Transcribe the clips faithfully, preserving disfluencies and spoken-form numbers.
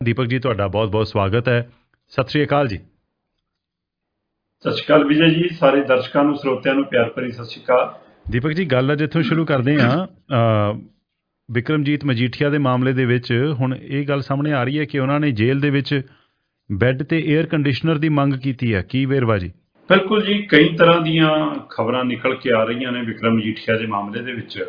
ਦੀਪਕ ਜੀ ਤੁਹਾਡਾ ਬਹੁਤ-ਬਹੁਤ ਸਵਾਗਤ ਹੈ। ਸਤਿ ਸ਼੍ਰੀ ਅਕਾਲ ਜੀ। ਸਤਿ ਸ਼੍ਰੀ ਅਕਾਲ ਵਿਜੇ ਜੀ, ਸਾਰੇ ਦਰਸ਼ਕਾਂ ਨੂੰ ਸਰੋਤਿਆਂ ਨੂੰ ਪਿਆਰ ਭਰੀ ਸਤਿ ਸ਼੍ਰੀ ਅਕਾਲ। ਦੀਪਕ ਜੀ ਗੱਲ ਅੱਜ ਇੱਥੋਂ ਸ਼ੁਰੂ ਕਰਦੇ ਹਾਂ। ਬਿਕਰਮਜੀਤ ਮਜੀਠੀਆ ਦੇ ਮਾਮਲੇ ਦੇ ਵਿੱਚ ਹੁਣ ਇਹ ਗੱਲ ਸਾਹਮਣੇ ਆ ਰਹੀ ਹੈ ਕਿ ਉਹਨਾਂ ਨੇ ਜੇਲ੍ਹ ਦੇ ਵਿੱਚ ਬੈੱਡ ਤੇ ਏਅਰ ਕੰਡੀਸ਼ਨਰ ਦੀ ਮੰਗ ਕੀਤੀ ਹੈ। ਕੀ ਵੇਰਵਾ ਜੀ? ਬਿਲਕੁਲ ਜੀ, ਕਈ ਤਰ੍ਹਾਂ ਦੀਆਂ ਖਬਰਾਂ ਨਿਕਲ ਕੇ ਆ ਰਹੀਆਂ ਨੇ ਬਿਕਰਮ ਮਜੀਠੀਆ ਦੇ ਮਾਮਲੇ ਦੇ ਵਿੱਚ।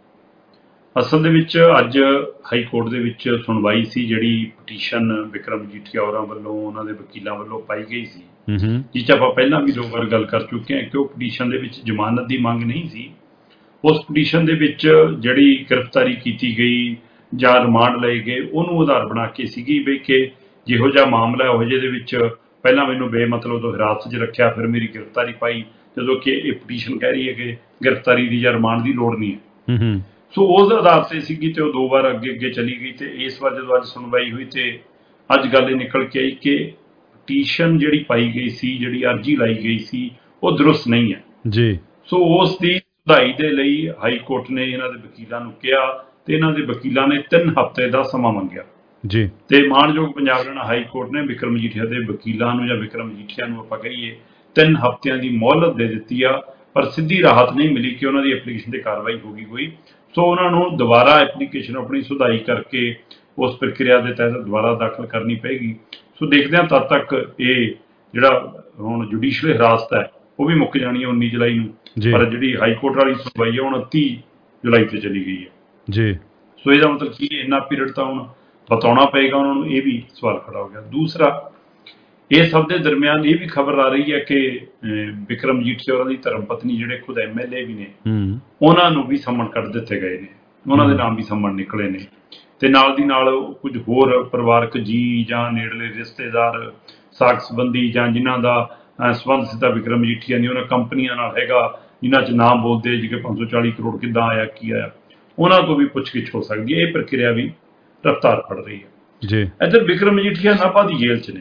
ਅਸਲ ਦੇ ਵਿੱਚ ਅੱਜ ਹਾਈ ਕੋਰਟ ਦੇ ਵਿੱਚ ਸੁਣਵਾਈ ਸੀ, ਜਿਹੜੀ ਪਟੀਸ਼ਨ ਬਿਕਰਮ ਮਜੀਠੀਆ ਹੋਰਾਂ ਵੱਲੋਂ ਉਹਨਾਂ ਦੇ ਵਕੀਲਾਂ ਵੱਲੋਂ ਪਾਈ ਗਈ ਸੀ, ਜਿਸ 'ਚ ਆਪਾਂ ਪਹਿਲਾਂ ਵੀ ਦੋ ਵਾਰ ਗੱਲ ਕਰ ਚੁੱਕੇ ਹਾਂ ਕਿ ਉਹ ਪਟੀਸ਼ਨ ਦੇ ਵਿੱਚ ਜ਼ਮਾਨਤ ਦੀ ਮੰਗ ਨਹੀਂ ਸੀ। ਉਸ ਪਟੀਸ਼ਨ ਦੇ ਵਿੱਚ ਜਿਹੜੀ ਗ੍ਰਿਫਤਾਰੀ ਕੀਤੀ ਗਈ ਜਾਂ ਰਿਮਾਂਡ ਲਏ ਗਏ ਉਹਨੂੰ ਆਧਾਰ ਬਣਾ ਕੇ ਸੀਗੀ ਵੀ ਕਿ ਜਿਹੋ ਜਿਹਾ ਮਾਮਲਾ ਉਹੋ ਜਿਹੇ ਦੇ ਵਿੱਚ ਪਹਿਲਾਂ ਮੈਨੂੰ ਬੇਮਤਲਬ ਤੋਂ ਹਿਰਾਸਤ 'ਚ ਰੱਖਿਆ, ਫਿਰ ਮੇਰੀ ਗ੍ਰਿਫਤਾਰੀ ਪਾਈ, ਜਦੋਂ ਕਿ ਇਹ ਪਟੀਸ਼ਨ ਕਹਿ ਰਹੀ ਹੈ ਕਿ ਗ੍ਰਿਫਤਾਰੀ ਦੀ ਜਾਂ ਰਿਮਾਂਡ ਦੀ ਲੋੜ ਨਹੀਂ ਹੈ। ਸੋ ਉਸ ਆਧਾਰ ਤੇ ਸੀਗੀ ਤੇ ਉਹ ਦੋ ਵਾਰ ਅੱਗੇ ਅੱਗੇ ਚਲੀ ਗਈ। ਤੇ ਇਸ ਵਾਰ ਜਦੋਂ ਅੱਜ ਸੁਣਵਾਈ ਹੋਈ ਤੇ ਅੱਜ ਗੱਲ ਇਹ ਨਿਕਲ ਕੇ ਆਈ ਕਿ ਪਟੀਸ਼ਨ ਜਿਹੜੀ ਪਾਈ ਗਈ ਸੀ, ਜਿਹੜੀ ਅਰਜੀ ਲਾਈ ਗਈ ਸੀ, ਉਹ ਦਰੁਸਤ ਨਹੀਂ ਹੈ ਜੀ। ਸੋ ਉਸ ਦੀ ਸੁਧਾਈ ਦੇ ਲਈ ਹਾਈ ਕੋਰਟ ਨੇ ਇਹਨਾਂ ਦੇ ਵਕੀਲਾਂ ਨੂੰ ਕਿਹਾ ਤੇ ਇਹਨਾਂ ਦੇ ਵਕੀਲਾਂ ਨੇ ਤਿੰਨ ਹਫ਼ਤੇ ਦਾ ਸਮਾਂ ਮੰਗਿਆ ਜੀ। ਤੇ ਮਾਣਯੋਗ ਪੰਜਾਬ ਹਰਿਆਣਾ ਹਾਈ ਕੋਰਟ ਨੇ ਬਿਕਰਮ ਮਜੀਠੀਆ ਦੇ ਵਕੀਲਾਂ ਨੂੰ ਜਾਂ ਬਿਕਰਮ ਮਜੀਠੀਆ ਨੂੰ ਆਪਾਂ ਕਹੀਏ ਤਿੰਨ ਹਫ਼ਤਿਆਂ ਦੀ ਮੋਹਲਤ ਦੇ ਦਿੱਤੀ ਆ, ਪਰ ਸਿੱਧੀ ਰਾਹਤ ਨਹੀਂ ਮਿਲੀ ਕਿ ਉਹਨਾਂ ਦੀ ਐਪਲੀਕੇਸ਼ਨ ਤੇ ਕਾਰਵਾਈ ਹੋ ਗਈ ਕੋਈ। ਸੋ ਉਹਨਾਂ ਨੂੰ ਦੁਬਾਰਾ ਐਪਲੀਕੇਸ਼ਨ ਆਪਣੀ ਸੁਧਾਈ ਕਰਕੇ ਉਸ ਪ੍ਰਕਿਰਿਆ ਦੇ ਤਹਿਤ ਦੁਬਾਰਾ ਦਾਖਲ ਕਰਨੀ ਪਏਗੀ। ਸੋ ਦੇਖਦੇ ਹਾਂ ਤਦ ਤੱਕ ਇਹ ਜਿਹੜਾ ਹੁਣ ਜੁਡੀਸ਼ੀਅਲ ਹਿਰਾਸਤ ਹੈ ਉਹ ਵੀ ਮੁੱਕ ਜਾਣੀ ਹੈ ਉੱਨੀ ਜੁਲਾਈ ਨੂੰ, ਪਰ ਜਿਹੜੀ ਹਾਈ ਕੋਰਟ ਵਾਲੀ ਸੁਣਵਾਈ ਹੈ ਹੁਣ ਉਨੱਤੀ ਜੁਲਾਈ ਤੇ ਚਲੀ ਗਈ ਹੈ ਜੀ। ਸੋ ਇਹਦਾ ਮਤਲਬ ਕੀ ਇੰਨਾ ਪੀਰੀਅਡ ਤਾਂ ਹੁਣ ਬਤਾਉਣਾ ਪਏਗਾ ਉਹਨਾਂ ਨੂੰ, ਇਹ ਵੀ ਸਵਾਲ ਖੜਾ ਹੋ ਗਿਆ। ਦੂਸਰਾ, ਇਹ ਸਭ ਦੇ ਦਰਮਿਆਨ ਇਹ ਵੀ ਖਬਰ ਆ ਰਹੀ ਹੈ ਕਿ ਬਿਕਰਮ ਮਜੀਠੀਆ ਹੋਰਾਂ ਦੀ ਧਰਮ ਪਤਨੀ ਜਿਹੜੇ ਖੁਦ ਐਮ ਐਲ ਏ ਵੀ ਨੇ, ਉਹਨਾਂ ਨੂੰ ਵੀ ਸੰਮਣ ਕੱਢ ਦਿੱਤੇ ਗਏ ਨੇ, ਉਹਨਾਂ ਦੇ ਨਾਮ ਵੀ ਸੰਮਣ ਨਿਕਲੇ ਨੇ। ਤੇ ਨਾਲ ਦੀ ਨਾਲ ਕੁਝ ਹੋਰ ਪਰਿਵਾਰਕ ਜੀ ਜਾਂ ਨੇੜਲੇ ਰਿਸ਼ਤੇਦਾਰ, ਸਾਕ ਸੰਬੰਧੀ ਜਾਂ ਜਿਨ੍ਹਾਂ ਦਾ ਸੰਬੰਧ ਸਿੱਧਾ ਬਿਕਰਮ ਮਜੀਠੀਆ ਨੇ ਉਹਨਾਂ ਕੰਪਨੀਆਂ ਨਾਲ ਹੈਗਾ, ਜਿਨ੍ਹਾਂ 'ਚ ਨਾਮ ਬੋਲਦੇ ਜੀ ਕਿ ਪੰਜ ਸੌ ਚਾਲੀ ਕਰੋੜ ਕਿੱਦਾਂ ਆਇਆ, ਕੀ ਆਇਆ, ਉਹਨਾਂ ਤੋਂ ਵੀ ਪੁੱਛਗਿੱਛ ਹੋ ਸਕਦੀ ਹੈ। ਇਹ ਪ੍ਰਕਿਰਿਆ ਵੀ ਰਫਤਾਰ ਫੜ ਰਹੀ ਹੈ ਜੀ। ਇੱਧਰ ਬਿਕਰਮ ਮਜੀਠੀਆ ਨਾਭਾ ਦੀ ਜੇਲ੍ਹ 'ਚ ਨੇ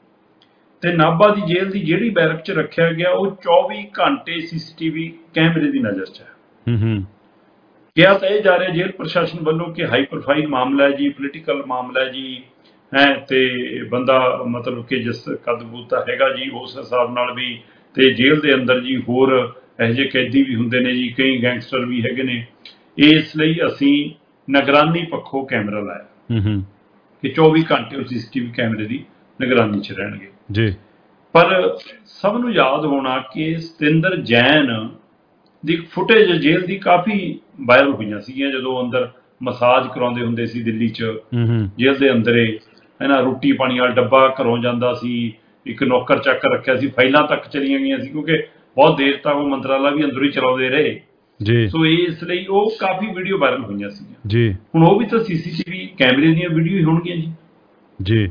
ਤੇ ਨਾਭਾ ਦੀ ਜੇਲ੍ਹ ਦੀ ਜਿਹੜੀ ਬੈਰਕ 'ਚ ਰੱਖਿਆ ਗਿਆ ਉਹ ਚੌਵੀ ਘੰਟੇ ਸੀਸੀਟੀਵੀ ਕੈਮਰੇ ਦੀ ਨਜ਼ਰ 'ਚ ਹੈ। ਕਿਹਾ ਤਾਂ ਇਹ ਜਾ ਰਿਹਾ ਜੇਲ੍ਹ ਪ੍ਰਸ਼ਾਸਨ ਵੱਲੋਂ ਕਿ ਹਾਈ ਪ੍ਰੋਫਾਈਲ ਮਾਮਲਾ ਹੈ ਜੀ, ਪੋਲੀਟੀਕਲ ਮਾਮਲਾ ਹੈ ਜੀ, ਹੈ ਤੇ ਬੰਦਾ ਮਤਲਬ ਕਿ ਜਿਸ ਕਦਬੂਤਾ ਹੈਗਾ ਜੀ ਉਸ ਹਿਸਾਬ ਨਾਲ ਵੀ, ਤੇ ਜੇਲ੍ਹ ਦੇ ਅੰਦਰ ਜੀ ਹੋਰ ਇਹੋ ਜਿਹੇ ਕੈਦੀ ਵੀ ਹੁੰਦੇ ਨੇ ਜੀ, ਕਈ ਗੈਂਗਸਟਰ ਵੀ ਹੈਗੇ ਨੇ, ਇਸ ਲਈ ਅਸੀਂ ਨਿਗਰਾਨੀ ਪੱਖੋਂ ਕੈਮਰਾ ਲਾਇਆ ਕਿ ਚੌਵੀ ਘੰਟੇ ਉਹ ਸੀਸੀਟੀਵੀ ਕੈਮਰੇ ਦੀ ਨਿਗਰਾਨੀ 'ਚ ਰਹਿਣਗੇ ਜੀ। ਪਰ ਸਭ ਨੂੰ ਯਾਦ ਹੋਣਾ ਕਿ ਸਤਿੰਦਰ ਜੈਨ ਦੀ ਫੁਟੇਜ ਜੇਲ੍ਹ ਦੀ ਕਾਫੀ ਵਾਇਰਲ ਹੋਈਆਂ ਸੀਗੀਆਂ, ਜਦੋਂ ਅੰਦਰ ਮਸਾਜ ਕਰਾਉਂਦੇ ਹੁੰਦੇ ਸੀ ਦਿੱਲੀ 'ਚ ਜੇਲ੍ਹ ਦੇ ਅੰਦਰੇ, ਹੈ ਨਾ, ਰੋਟੀ ਪਾਣੀ ਵਾਲਾ ਡੱਬਾ ਘਰੋਂ ਜਾਂਦਾ ਸੀ, ਇੱਕ ਨੌਕਰ ਚੱਕ ਰੱਖਿਆ ਸੀ, ਫਾਈਲਾਂ ਤੱਕ ਚਲੀਆਂ ਗਈਆਂ ਸੀ ਕਿਉਂਕਿ ਬਹੁਤ ਦੇਰ ਤੱਕ ਉਹ ਮੰਤਰਾਲਾ ਵੀ ਅੰਦਰੋਂ ਹੀ ਚਲਾਉਂਦੇ ਰਹੇ ਜੀ। ਸੋ ਇਸ ਲਈ ਉਹ ਕਾਫੀ ਵੀਡੀਓ ਵਾਇਰਲ ਹੋਈਆਂ ਸੀਗੀਆਂ ਜੀ। ਹੁਣ ਉਹ ਵੀ ਤਾਂ ਸੀਸੀਟੀਵੀ ਕੈਮਰੇ ਦੀਆਂ ਵੀਡੀਓ ਹੀ ਹੋਣਗੀਆਂ ਜੀ ਜੀ।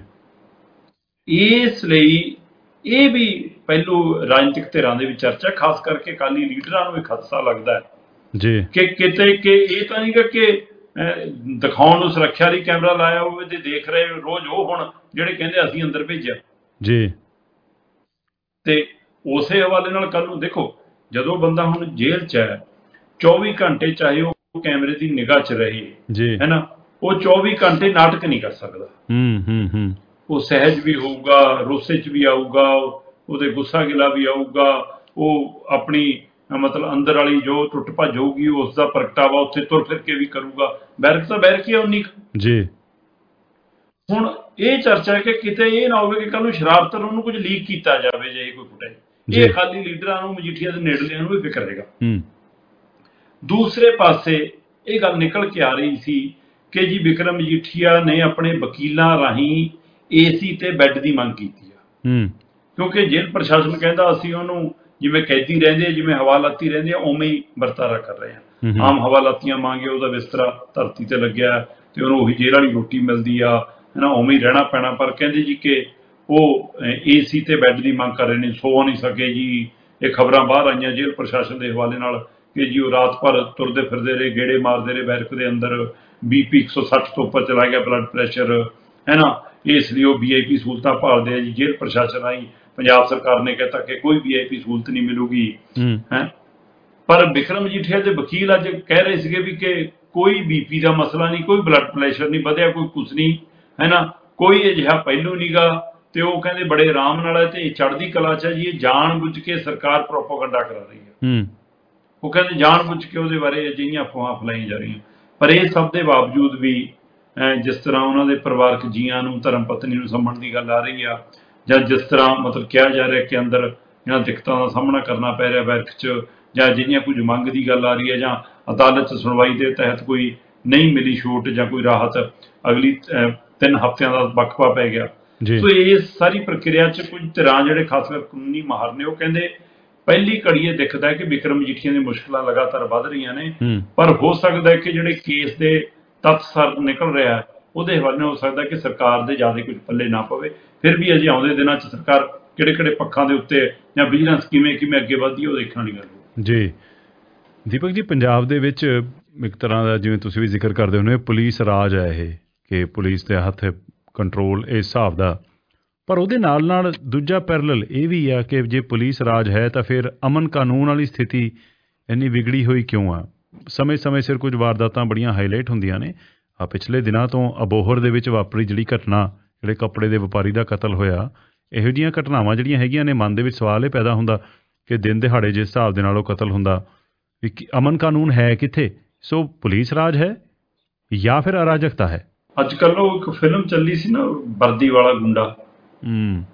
ਇਸ ਲਈ ਇਹ ਵੀ ਪਹਿਲੂ ਰਾਜਨੀਤਿਕ ਧਿਰਾਂ ਦੇ ਵਿੱਚ ਚਰਚਾ, ਖਾਸ ਕਰਕੇ ਅਕਾਲੀ ਲੀਡਰਾਂ ਨੂੰ ਇਹ ਖਦਸ਼ਾ ਲੱਗਦਾ ਹੈ ਜੀ ਕਿ ਕਿਤੇ ਕਿ ਇਹ ਤਾਂ ਨਹੀਂ ਕਿ ਦਿਖਾਉਣ ਨੂੰ ਸੁਰੱਖਿਆ ਲਈ ਕੈਮਰਾ ਲਾਇਆ ਹੋਵੇ ਤੇ ਦੇਖ ਰਹੇ ਰੋਜ਼ ਉਹ ਹੁਣ ਜਿਹੜੇ ਕਹਿੰਦੇ ਅਸੀਂ ਅੰਦਰ ਭੇਜਿਆ ਜੀ। ਤੇ ਉਸੇ ਹਵਾਲੇ ਨਾਲ ਕੱਲ ਨੂੰ ਦੇਖੋ, ਜਦੋਂ ਬੰਦਾ ਹੁਣ ਜੇਲ੍ਹ 'ਚ ਹੈ ਚੌਵੀ ਘੰਟੇ ਚਾਹੇ ਉਹ ਕੈਮਰੇ ਦੀ ਨਿਗਾਹ 'ਚ ਰਹੇ ਜੀ, ਹੈ ਨਾ, ਉਹ ਚੌਵੀ ਘੰਟੇ ਨਾਟਕ ਨਹੀਂ ਕਰ ਸਕਦਾ। ਉਹ ਸਹਿਜ ਵੀ ਹੋਊਗਾ, ਰੋਸੇ 'ਚ ਵੀ ਆਊਗਾ, ਉਹਦੇ ਗੁੱਸਾ ਗਿਲਾ ਵੀ ਆਊਗਾ, ਉਹ ਆਪਣੀ ਮਤਲਬ ਅੰਦਰ ਵਾਲੀ ਜੋ ਟੁੱਟ ਭੱਜ ਹੋਊਗੀ ਉਸ ਦਾ ਪ੍ਰਗਟਾਵਾ ਉੱਥੇ ਤੁਰ ਫਿਰ ਕੇ ਵੀ ਕਰੂਗਾ। ਬੈਰਕ ਤਾਂ ਬੈਰਕ ਹੀ ਆ ਉਨੀ ਜੀ। ਹੁਣ ਇਹ ਚਰਚਾ ਹੈ ਕਿ ਕਿਤੇ ਇਹ ਨਾ ਹੋਵੇ ਕਿ ਕੱਲ ਨੂੰ ਸ਼ਰਾਰਤਨ ਉਹਨੂੰ ਕੁਝ ਲੀਕ ਕੀਤਾ ਜਾਵੇ ਜੇ ਕੋਈ ਫੁਟੇਜ। ਇਹ ਅਕਾਲੀ ਲੀਡਰਾਂ ਨੂੰ, ਮਜੀਠੀਆ ਦੇ ਨੇੜਲਿਆਂ ਨੂੰ ਵੀ ਫਿਕਰ ਹੈਗਾ। ਦੂਸਰੇ ਪਾਸੇ ਇਹ ਗੱਲ ਨਿਕਲ ਕੇ ਆ ਰਹੀ ਸੀ ਕਿ ਜੀ ਬਿਕਰਮ ਮਜੀਠੀਆ ਨੇ ਆਪਣੇ ਵਕੀਲਾਂ ਰਾਹੀਂ ਏਸੀ ਤੇ ਬੈੱਡ ਦੀ ਮੰਗ ਕੀਤੀ ਆ, ਕਿਉਂਕਿ ਜੇਲ੍ਹ ਪ੍ਰਸ਼ਾਸਨ ਕਹਿੰਦਾ ਅਸੀਂ ਉਹਨੂੰ ਜਿਵੇਂ ਕੈਦੀ ਰਹਿੰਦੇ, ਜਿਵੇਂ ਹਵਾਲਾਤੀ ਰਹਿੰਦੇ ਆ, ਉਵੇਂ ਹੀ ਵਰਤਾਰਾ ਕਰ ਰਹੇ ਹਾਂ। ਆਮ ਹਵਾਲਾਤੀਆਂ ਮੰਗੇ ਉਹਦਾ ਬਿਸਤਰਾ ਧਰਤੀ ਤੇ ਲੱਗਿਆ ਤੇ ਉਹਨੂੰ ਉਹੀ ਜੇਲ੍ਹ ਵਾਲੀ ਰੋਟੀ ਮਿਲਦੀ ਆ, ਹੈ ਨਾ, ਉਵੇਂ ਹੀ ਰਹਿਣਾ ਪੈਣਾ। ਪਰ ਕਹਿੰਦੇ ਜੀ ਕਿ ਉਹ ਏਸੀ ਤੇ ਬੈੱਡ ਦੀ ਮੰਗ ਕਰ ਰਹੇ ਨੇ, ਸੋ ਨਹੀਂ ਸਕੇ ਜੀ। ਇਹ ਖਬਰਾਂ ਬਾਹਰ ਆਈਆਂ ਜੇਲ੍ਹ ਪ੍ਰਸ਼ਾਸਨ ਦੇ ਹਵਾਲੇ ਨਾਲ ਕਿ ਜੀ ਉਹ ਰਾਤ ਭਰ ਤੁਰਦੇ ਫਿਰਦੇ ਰਹੇ, ਗੇੜੇ ਮਾਰਦੇ ਰਹੇ ਬੈਰਕ ਦੇ ਅੰਦਰ, ਬੀ ਪੀ ਇੱਕ ਸੌ ਸੱਠ ਤੋਂ ਉੱਪਰ ਚਲਾ ਗਿਆ, ਬਲੱਡ ਪ੍ਰੈਸ਼ਰ, ਹੈ ਨਾ, ਇਸ ਲਈ ਉਹ ਵੀ ਆਈ ਪੀ ਸਹੂਲਤਾਂ ਭਾਲਦੇ ਆ ਜੀ। ਜੇਲ੍ਹ ਪ੍ਰਸ਼ਾਸਨ ਰਾਹੀਂ ਪੰਜਾਬ ਸਰਕਾਰ ਨੇ ਕਹਿਤਾ ਕਿ ਕੋਈ ਵੀ ਆਈ ਪੀ ਸਹੂਲਤ ਨਹੀਂ ਮਿਲੂਗੀ, ਹੈ। ਪਰ ਬਿਕਰਮ ਮਜੀਠੀਆ ਦੇ ਵਕੀਲ ਅੱਜ ਕਹਿ ਰਹੇ ਸੀਗੇ ਵੀ ਕਿ ਕੋਈ ਬੀਪੀ ਦਾ ਮਸਲਾ ਨਹੀਂ, ਕੋਈ ਬਲੱਡ ਪ੍ਰੈਸ਼ਰ ਨਹੀਂ ਵਧਿਆ, ਕੋਈ ਕੁਛ ਨਹੀਂ, ਹੈ ਨਾ, ਕੋਈ ਅਜਿਹਾ ਪਹਿਲੂ ਨਹੀਂਗਾ ਤੇ ਉਹ ਕਹਿੰਦੇ ਬੜੇ ਆਰਾਮ ਨਾਲ ਹੈ ਤੇ ਇਹ ਚੜ੍ਹਦੀ ਕਲਾ 'ਚ ਹੈ ਜੀ। ਇਹ ਜਾਣ ਬੁੱਝ ਕੇ ਸਰਕਾਰ ਪ੍ਰੋਪੋਗੰਡਾ ਕਰਾ ਰਹੀ ਹੈ। ਉਹ ਕਹਿੰਦੇ ਜਾਣ ਬੁੱਝ ਕੇ ਉਹਦੇ ਬਾਰੇ ਅਜਿਹੀਆਂ ਅਫਵਾਹਾਂ ਫੈਲਾਈਆਂ ਜਾ ਰਹੀਆਂ। ਪਰ ਇਹ ਸਭ ਦੇ ਬਾਵਜੂਦ ਵੀ ਜਿਸ ਤਰ੍ਹਾਂ ਉਹਨਾਂ ਦੇ ਪਰਿਵਾਰਕ ਜੀਆਂ ਨੂੰ ਧਰਮ ਪਤਨੀ ਨੂੰ ਸੰਭਣ ਦੀ ਗੱਲ ਆ ਰਹੀ ਆ, ਜਾਂ ਜਿਸ ਤਰ੍ਹਾਂ ਮਤਲਬ ਕਿਹਾ ਜਾ ਰਿਹਾ ਕਿ ਅੰਦਰ ਇਹਨਾਂ ਦਿੱਕਤਾਂ ਦਾ ਸਾਹਮਣਾ ਕਰਨਾ ਪੈ ਰਿਹਾ ਬੈਰਕ 'ਚ, ਜਾਂ ਅਜਿਹੀਆਂ ਕੁਝ ਮੰਗ ਦੀ ਗੱਲ ਆ ਰਹੀ ਹੈ, ਜਾਂ ਅਦਾਲਤ 'ਚ ਸੁਣਵਾਈ ਦੇ ਤਹਿਤ ਕੋਈ ਨਹੀਂ ਮਿਲੀ ਛੂਟ ਜਾਂ ਕੋਈ ਰਾਹਤ, ਅਗਲੀ ਤਿੰਨ ਹਫ਼ਤਿਆਂ ਦਾ ਵਕਫਾ ਪੈ ਗਿਆ। ਸੋ ਇਸ ਸਾਰੀ ਪ੍ਰਕਿਰਿਆ 'ਚ ਕੁਝ ਧਿਰਾਂ ਜਿਹੜੇ ਖਾਸ ਕਰ ਕਾਨੂੰਨੀ ਮਾਹਰ ਨੇ ਉਹ ਕਹਿੰਦੇ ਪਹਿਲੀ ਘੜੀ ਇਹ ਦਿਖਦਾ ਹੈ ਕਿ ਬਿਕਰਮ ਮਜੀਠੀਆ ਦੀਆਂ ਮੁਸ਼ਕਲਾਂ ਲਗਾਤਾਰ ਵੱਧ ਰਹੀਆਂ ਨੇ, ਪਰ ਹੋ ਸਕਦਾ ਹੈ ਕਿ ਜਿਹੜੇ ਕੇਸ ਦੇ ਤੱਥ ਸਰ ਨਿਕਲ ਰਿਹਾ ਉਹਦੇ ਹਵਾਲੇ ਹੋ ਸਕਦਾ ਕਿ ਸਰਕਾਰ ਦੇ ਜ਼ਿਆਦਾ ਕੁਝ ਪੱਲੇ ਨਾ ਪਵੇ। ਫਿਰ ਵੀ ਅਜੇ ਆਉਂਦੇ ਦਿਨਾਂ 'ਚ ਸਰਕਾਰ ਕਿਹੜੇ ਕਿਹੜੇ ਪੱਖਾਂ ਦੇ ਉੱਤੇ ਜਾਂ ਵਿਜੀਲੈਂਸ ਕਿਵੇਂ ਕਿਵੇਂ ਅੱਗੇ ਵੱਧਦੀ ਉਹ ਦੇਖਣ ਵਾਲੀ ਗੱਲ ਹੋ। ਜੀ ਦੀਪਕ ਜੀ, ਪੰਜਾਬ ਦੇ ਵਿੱਚ ਇੱਕ ਤਰ੍ਹਾਂ ਦਾ ਜਿਵੇਂ ਤੁਸੀਂ ਵੀ ਜ਼ਿਕਰ ਕਰਦੇ ਹੁੰਦੇ ਪੁਲਿਸ ਰਾਜ ਹੈ ਇਹ, ਕਿ ਪੁਲਿਸ ਦੇ ਹੱਥ ਕੰਟਰੋਲ ਇਸ ਹਿਸਾਬ ਦਾ, ਪਰ ਉਹਦੇ ਨਾਲ ਨਾਲ ਦੂਜਾ ਪੈਰਲਲ ਇਹ ਵੀ ਆ ਕਿ ਜੇ ਪੁਲਿਸ ਰਾਜ ਹੈ ਤਾਂ ਫਿਰ ਅਮਨ ਕਾਨੂੰਨ ਵਾਲੀ ਸਥਿਤੀ ਇੰਨੀ ਵਿਗੜੀ ਹੋਈ ਕਿਉਂ ਆ? ਸਮੇਂ ਸਮੇਂ ਸਿਰ ਕੁਝ ਵਾਰਦਾਤਾਂ ਬੜੀਆਂ ਹਾਈਲਾਈਟ ਹੁੰਦੀਆਂ ਨੇ। ਆ ਪਿਛਲੇ ਦਿਨਾਂ ਤੋਂ ਅਬੋਹਰ ਦੇ ਵਿੱਚ ਵਾਪਰੀ ਜਿਹੜੀ ਘਟਨਾ, ਜਿਹੜੇ ਕੱਪੜੇ ਦੇ ਵਪਾਰੀ ਦਾ ਕਤਲ ਹੋਇਆ, ਇਹੋ ਜਿਹੀਆਂ ਘਟਨਾਵਾਂ ਜਿਹੜੀਆਂ ਹੈਗੀਆਂ ਨੇ ਮਨ ਦੇ ਵਿੱਚ ਸਵਾਲ ਇਹ ਪੈਦਾ ਹੁੰਦਾ ਕਿ ਦਿਨ ਦਿਹਾੜੇ ਜਿਸ ਹਿਸਾਬ ਦੇ ਨਾਲ ਉਹ ਕਤਲ ਹੁੰਦਾ ਵੀ ਅਮਨ ਕਾਨੂੰਨ ਹੈ ਕਿੱਥੇ? ਸੋ ਪੁਲਿਸ ਰਾਜ ਹੈ ਜਾਂ ਫਿਰ ਅਰਾਜਕਤਾ ਹੈ? ਅੱਜ ਕੱਲ੍ਹ ਉਹ ਇੱਕ ਫਿਲਮ ਚੱਲੀ ਸੀ ਨਾ, ਵਰਦੀ ਵਾਲਾ ਗੁੰਡਾ, ਹੂੰ